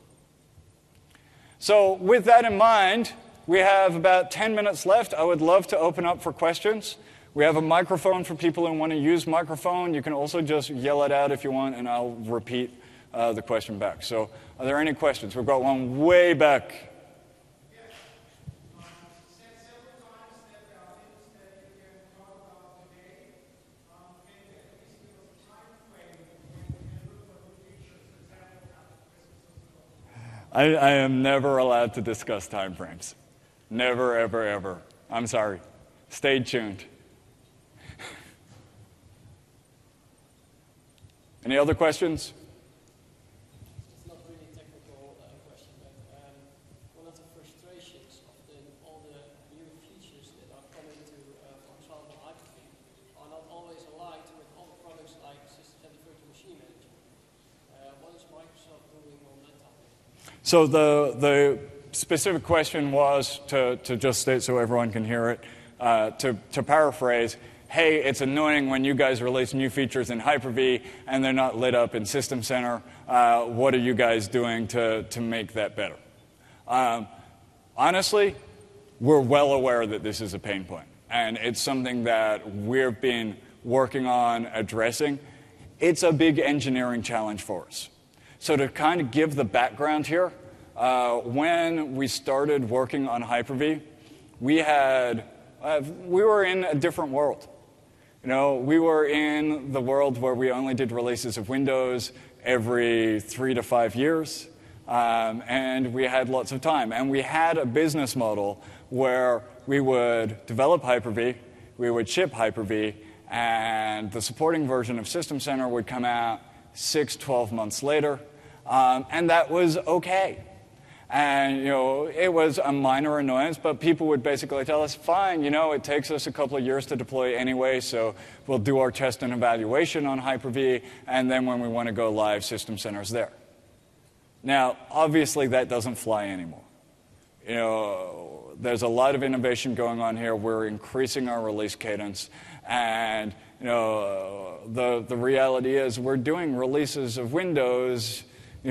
So with that in mind, we have about 10 minutes left. I would love to open up for questions. We have a microphone for people who want to use microphone. You can also just yell it out if you want, and I'll repeat the question back. So are there any questions? We've got one way back. Yes. Said several times that there are things that you can talk about today. Can you at least give us a time frame when you can look for new features, for example, after Christmas? I am never allowed to discuss time frames. Never, ever, ever. I'm sorry. Stay tuned. Any other questions? It's not really a technical question, but one of the frustrations of all the new features that are coming to, for example, Hyper-V, are not always aligned with all the products like System Center Virtual Machine Manager. What is Microsoft doing on that topic? So the specific question was, to just state so everyone can hear it, to paraphrase, hey, it's annoying when you guys release new features in Hyper-V and they're not lit up in System Center. What are you guys doing to make that better? Honestly, we're well aware that this is a pain point, and it's something that we've been working on addressing. It's a big engineering challenge for us. So to kind of give the background here, when we started working on Hyper-V, we were in a different world. We were in the world where we only did releases of Windows every 3 to 5 years, and we had lots of time. And we had a business model where we would develop Hyper-V, we would ship Hyper-V, and the supporting version of System Center would come out 6-12 months later, and that was okay. And, it was a minor annoyance, but people would basically tell us, fine, it takes us a couple of years to deploy anyway, so we'll do our test and evaluation on Hyper-V, and then when we want to go live, System Center's there. Now, obviously, that doesn't fly anymore. There's a lot of innovation going on here. We're increasing our release cadence, and, the reality is we're doing releases of Windows,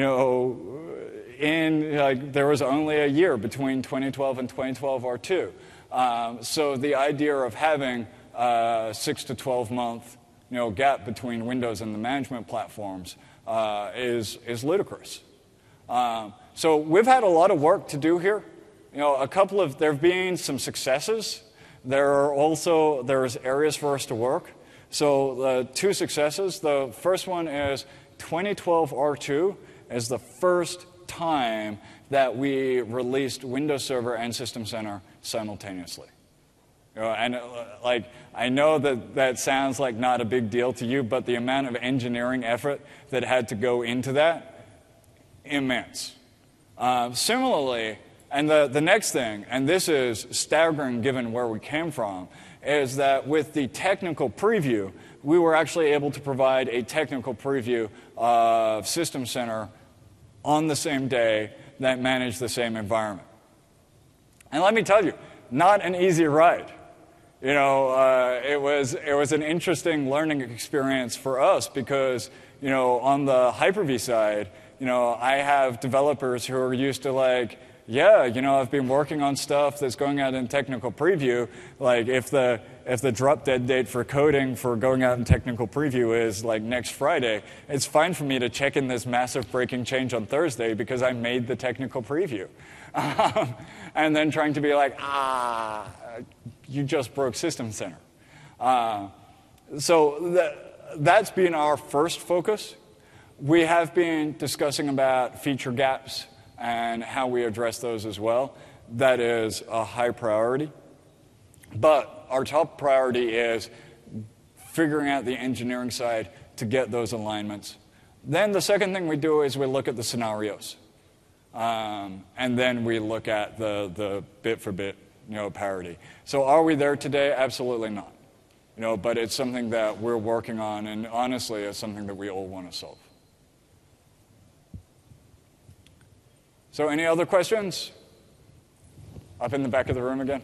there was only a year between 2012 and 2012 R2. So the idea of having a 6 to 12 month gap between Windows and the management platforms is ludicrous. So we've had a lot of work to do here. There have been some successes. There's areas for us to work. So the two successes, the first one is 2012 R2 is the first time that we released Windows Server and System Center simultaneously. And I know that sounds like not a big deal to you, but the amount of engineering effort that had to go into that, immense. Similarly, And the next thing, and this is staggering given where we came from, is that with the technical preview, we were actually able to provide a technical preview of System Center on the same day that managed the same environment. And let me tell you, not an easy ride. You know, it was an interesting learning experience for us because, you know, on the Hyper-V side, you know, I have developers who are used to like, yeah, you know, I've been working on stuff that's going out in technical preview. Like if the drop dead date for coding for going out in technical preview is like next Friday, it's fine for me to check in this massive breaking change on Thursday because I made the technical preview. And then trying to be like, you just broke System Center. So that's been our first focus. We have been discussing about feature gaps and how we address those as well. That is a high priority. But our top priority is figuring out the engineering side to get those alignments. Then the second thing we do is we look at the scenarios. And then we look at the bit-for-bit, you know, parity. So are we there today? Absolutely not. You know, but it's something that we're working on, and honestly, it's something that we all want to solve. So any other questions? Up in the back of the room again.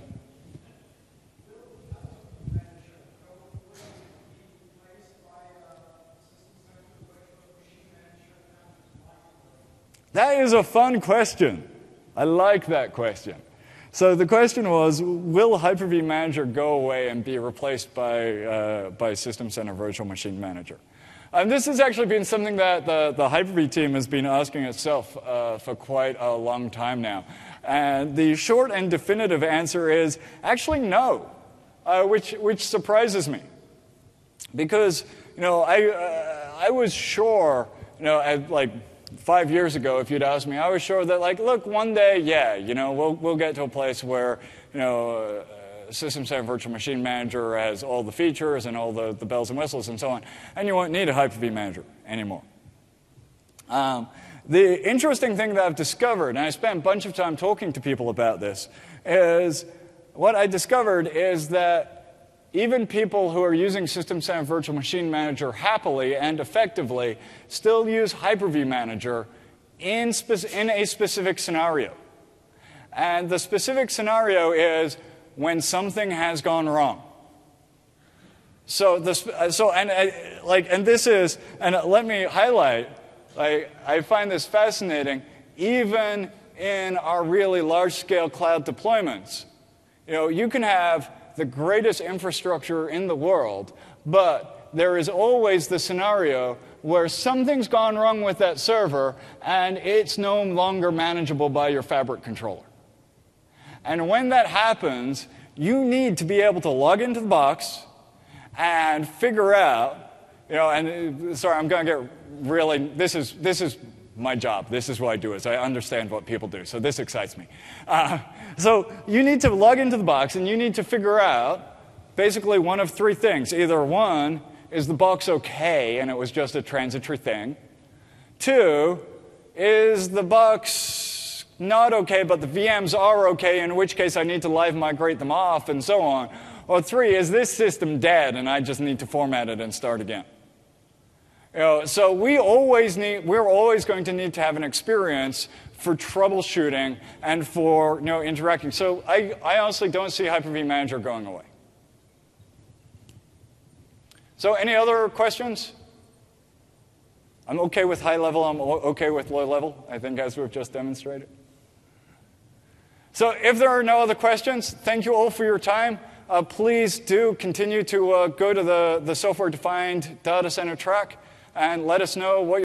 That is a fun question. I like that question. So the question was, will Hyper-V Manager go away and be replaced by System Center Virtual Machine Manager? This has actually been something that the Hyper-V team has been asking itself for quite a long time now. And the short and definitive answer is actually no, which surprises me. Because, you know, I was sure, you know, like 5 years ago, if you'd asked me, I was sure that, like, look, one day, yeah, you know, we'll get to a place where, you know, System Center Virtual Machine Manager has all the features and all the bells and whistles and so on, and you won't need a Hyper-V Manager anymore. The interesting thing that I've discovered, and I spent a bunch of time talking to people about this, is what I discovered is that even people who are using System Center Virtual Machine Manager happily and effectively still use Hyper-V Manager in a specific scenario. And the specific scenario is when something has gone wrong. So this is, and let me highlight, I find this fascinating, even in our really large-scale cloud deployments. You know, you can have the greatest infrastructure in the world, but there is always the scenario where something's gone wrong with that server and it's no longer manageable by your Fabric controller. And when that happens, you need to be able to log into the box and figure out, you know, and sorry, I'm going to get really, this is my job. This is what I do, is I understand what people do, so this excites me. So you need to log into the box and you need to figure out basically one of three things. Either one, is the box okay and it was just a transitory thing? Two, is the box not okay but the VMs are okay, in which case I need to live migrate them off and so on? Or three, is this system dead and I just need to format it and start again? You know, so we're always going to need to have an experience for troubleshooting and for, you know, interacting. So I honestly don't see Hyper-V Manager going away. So any other questions? I'm okay with high level, I'm okay with low level, I think, as we've just demonstrated. So if there are no other questions, thank you all for your time. Please do continue to go to the software-defined data center track and let us know what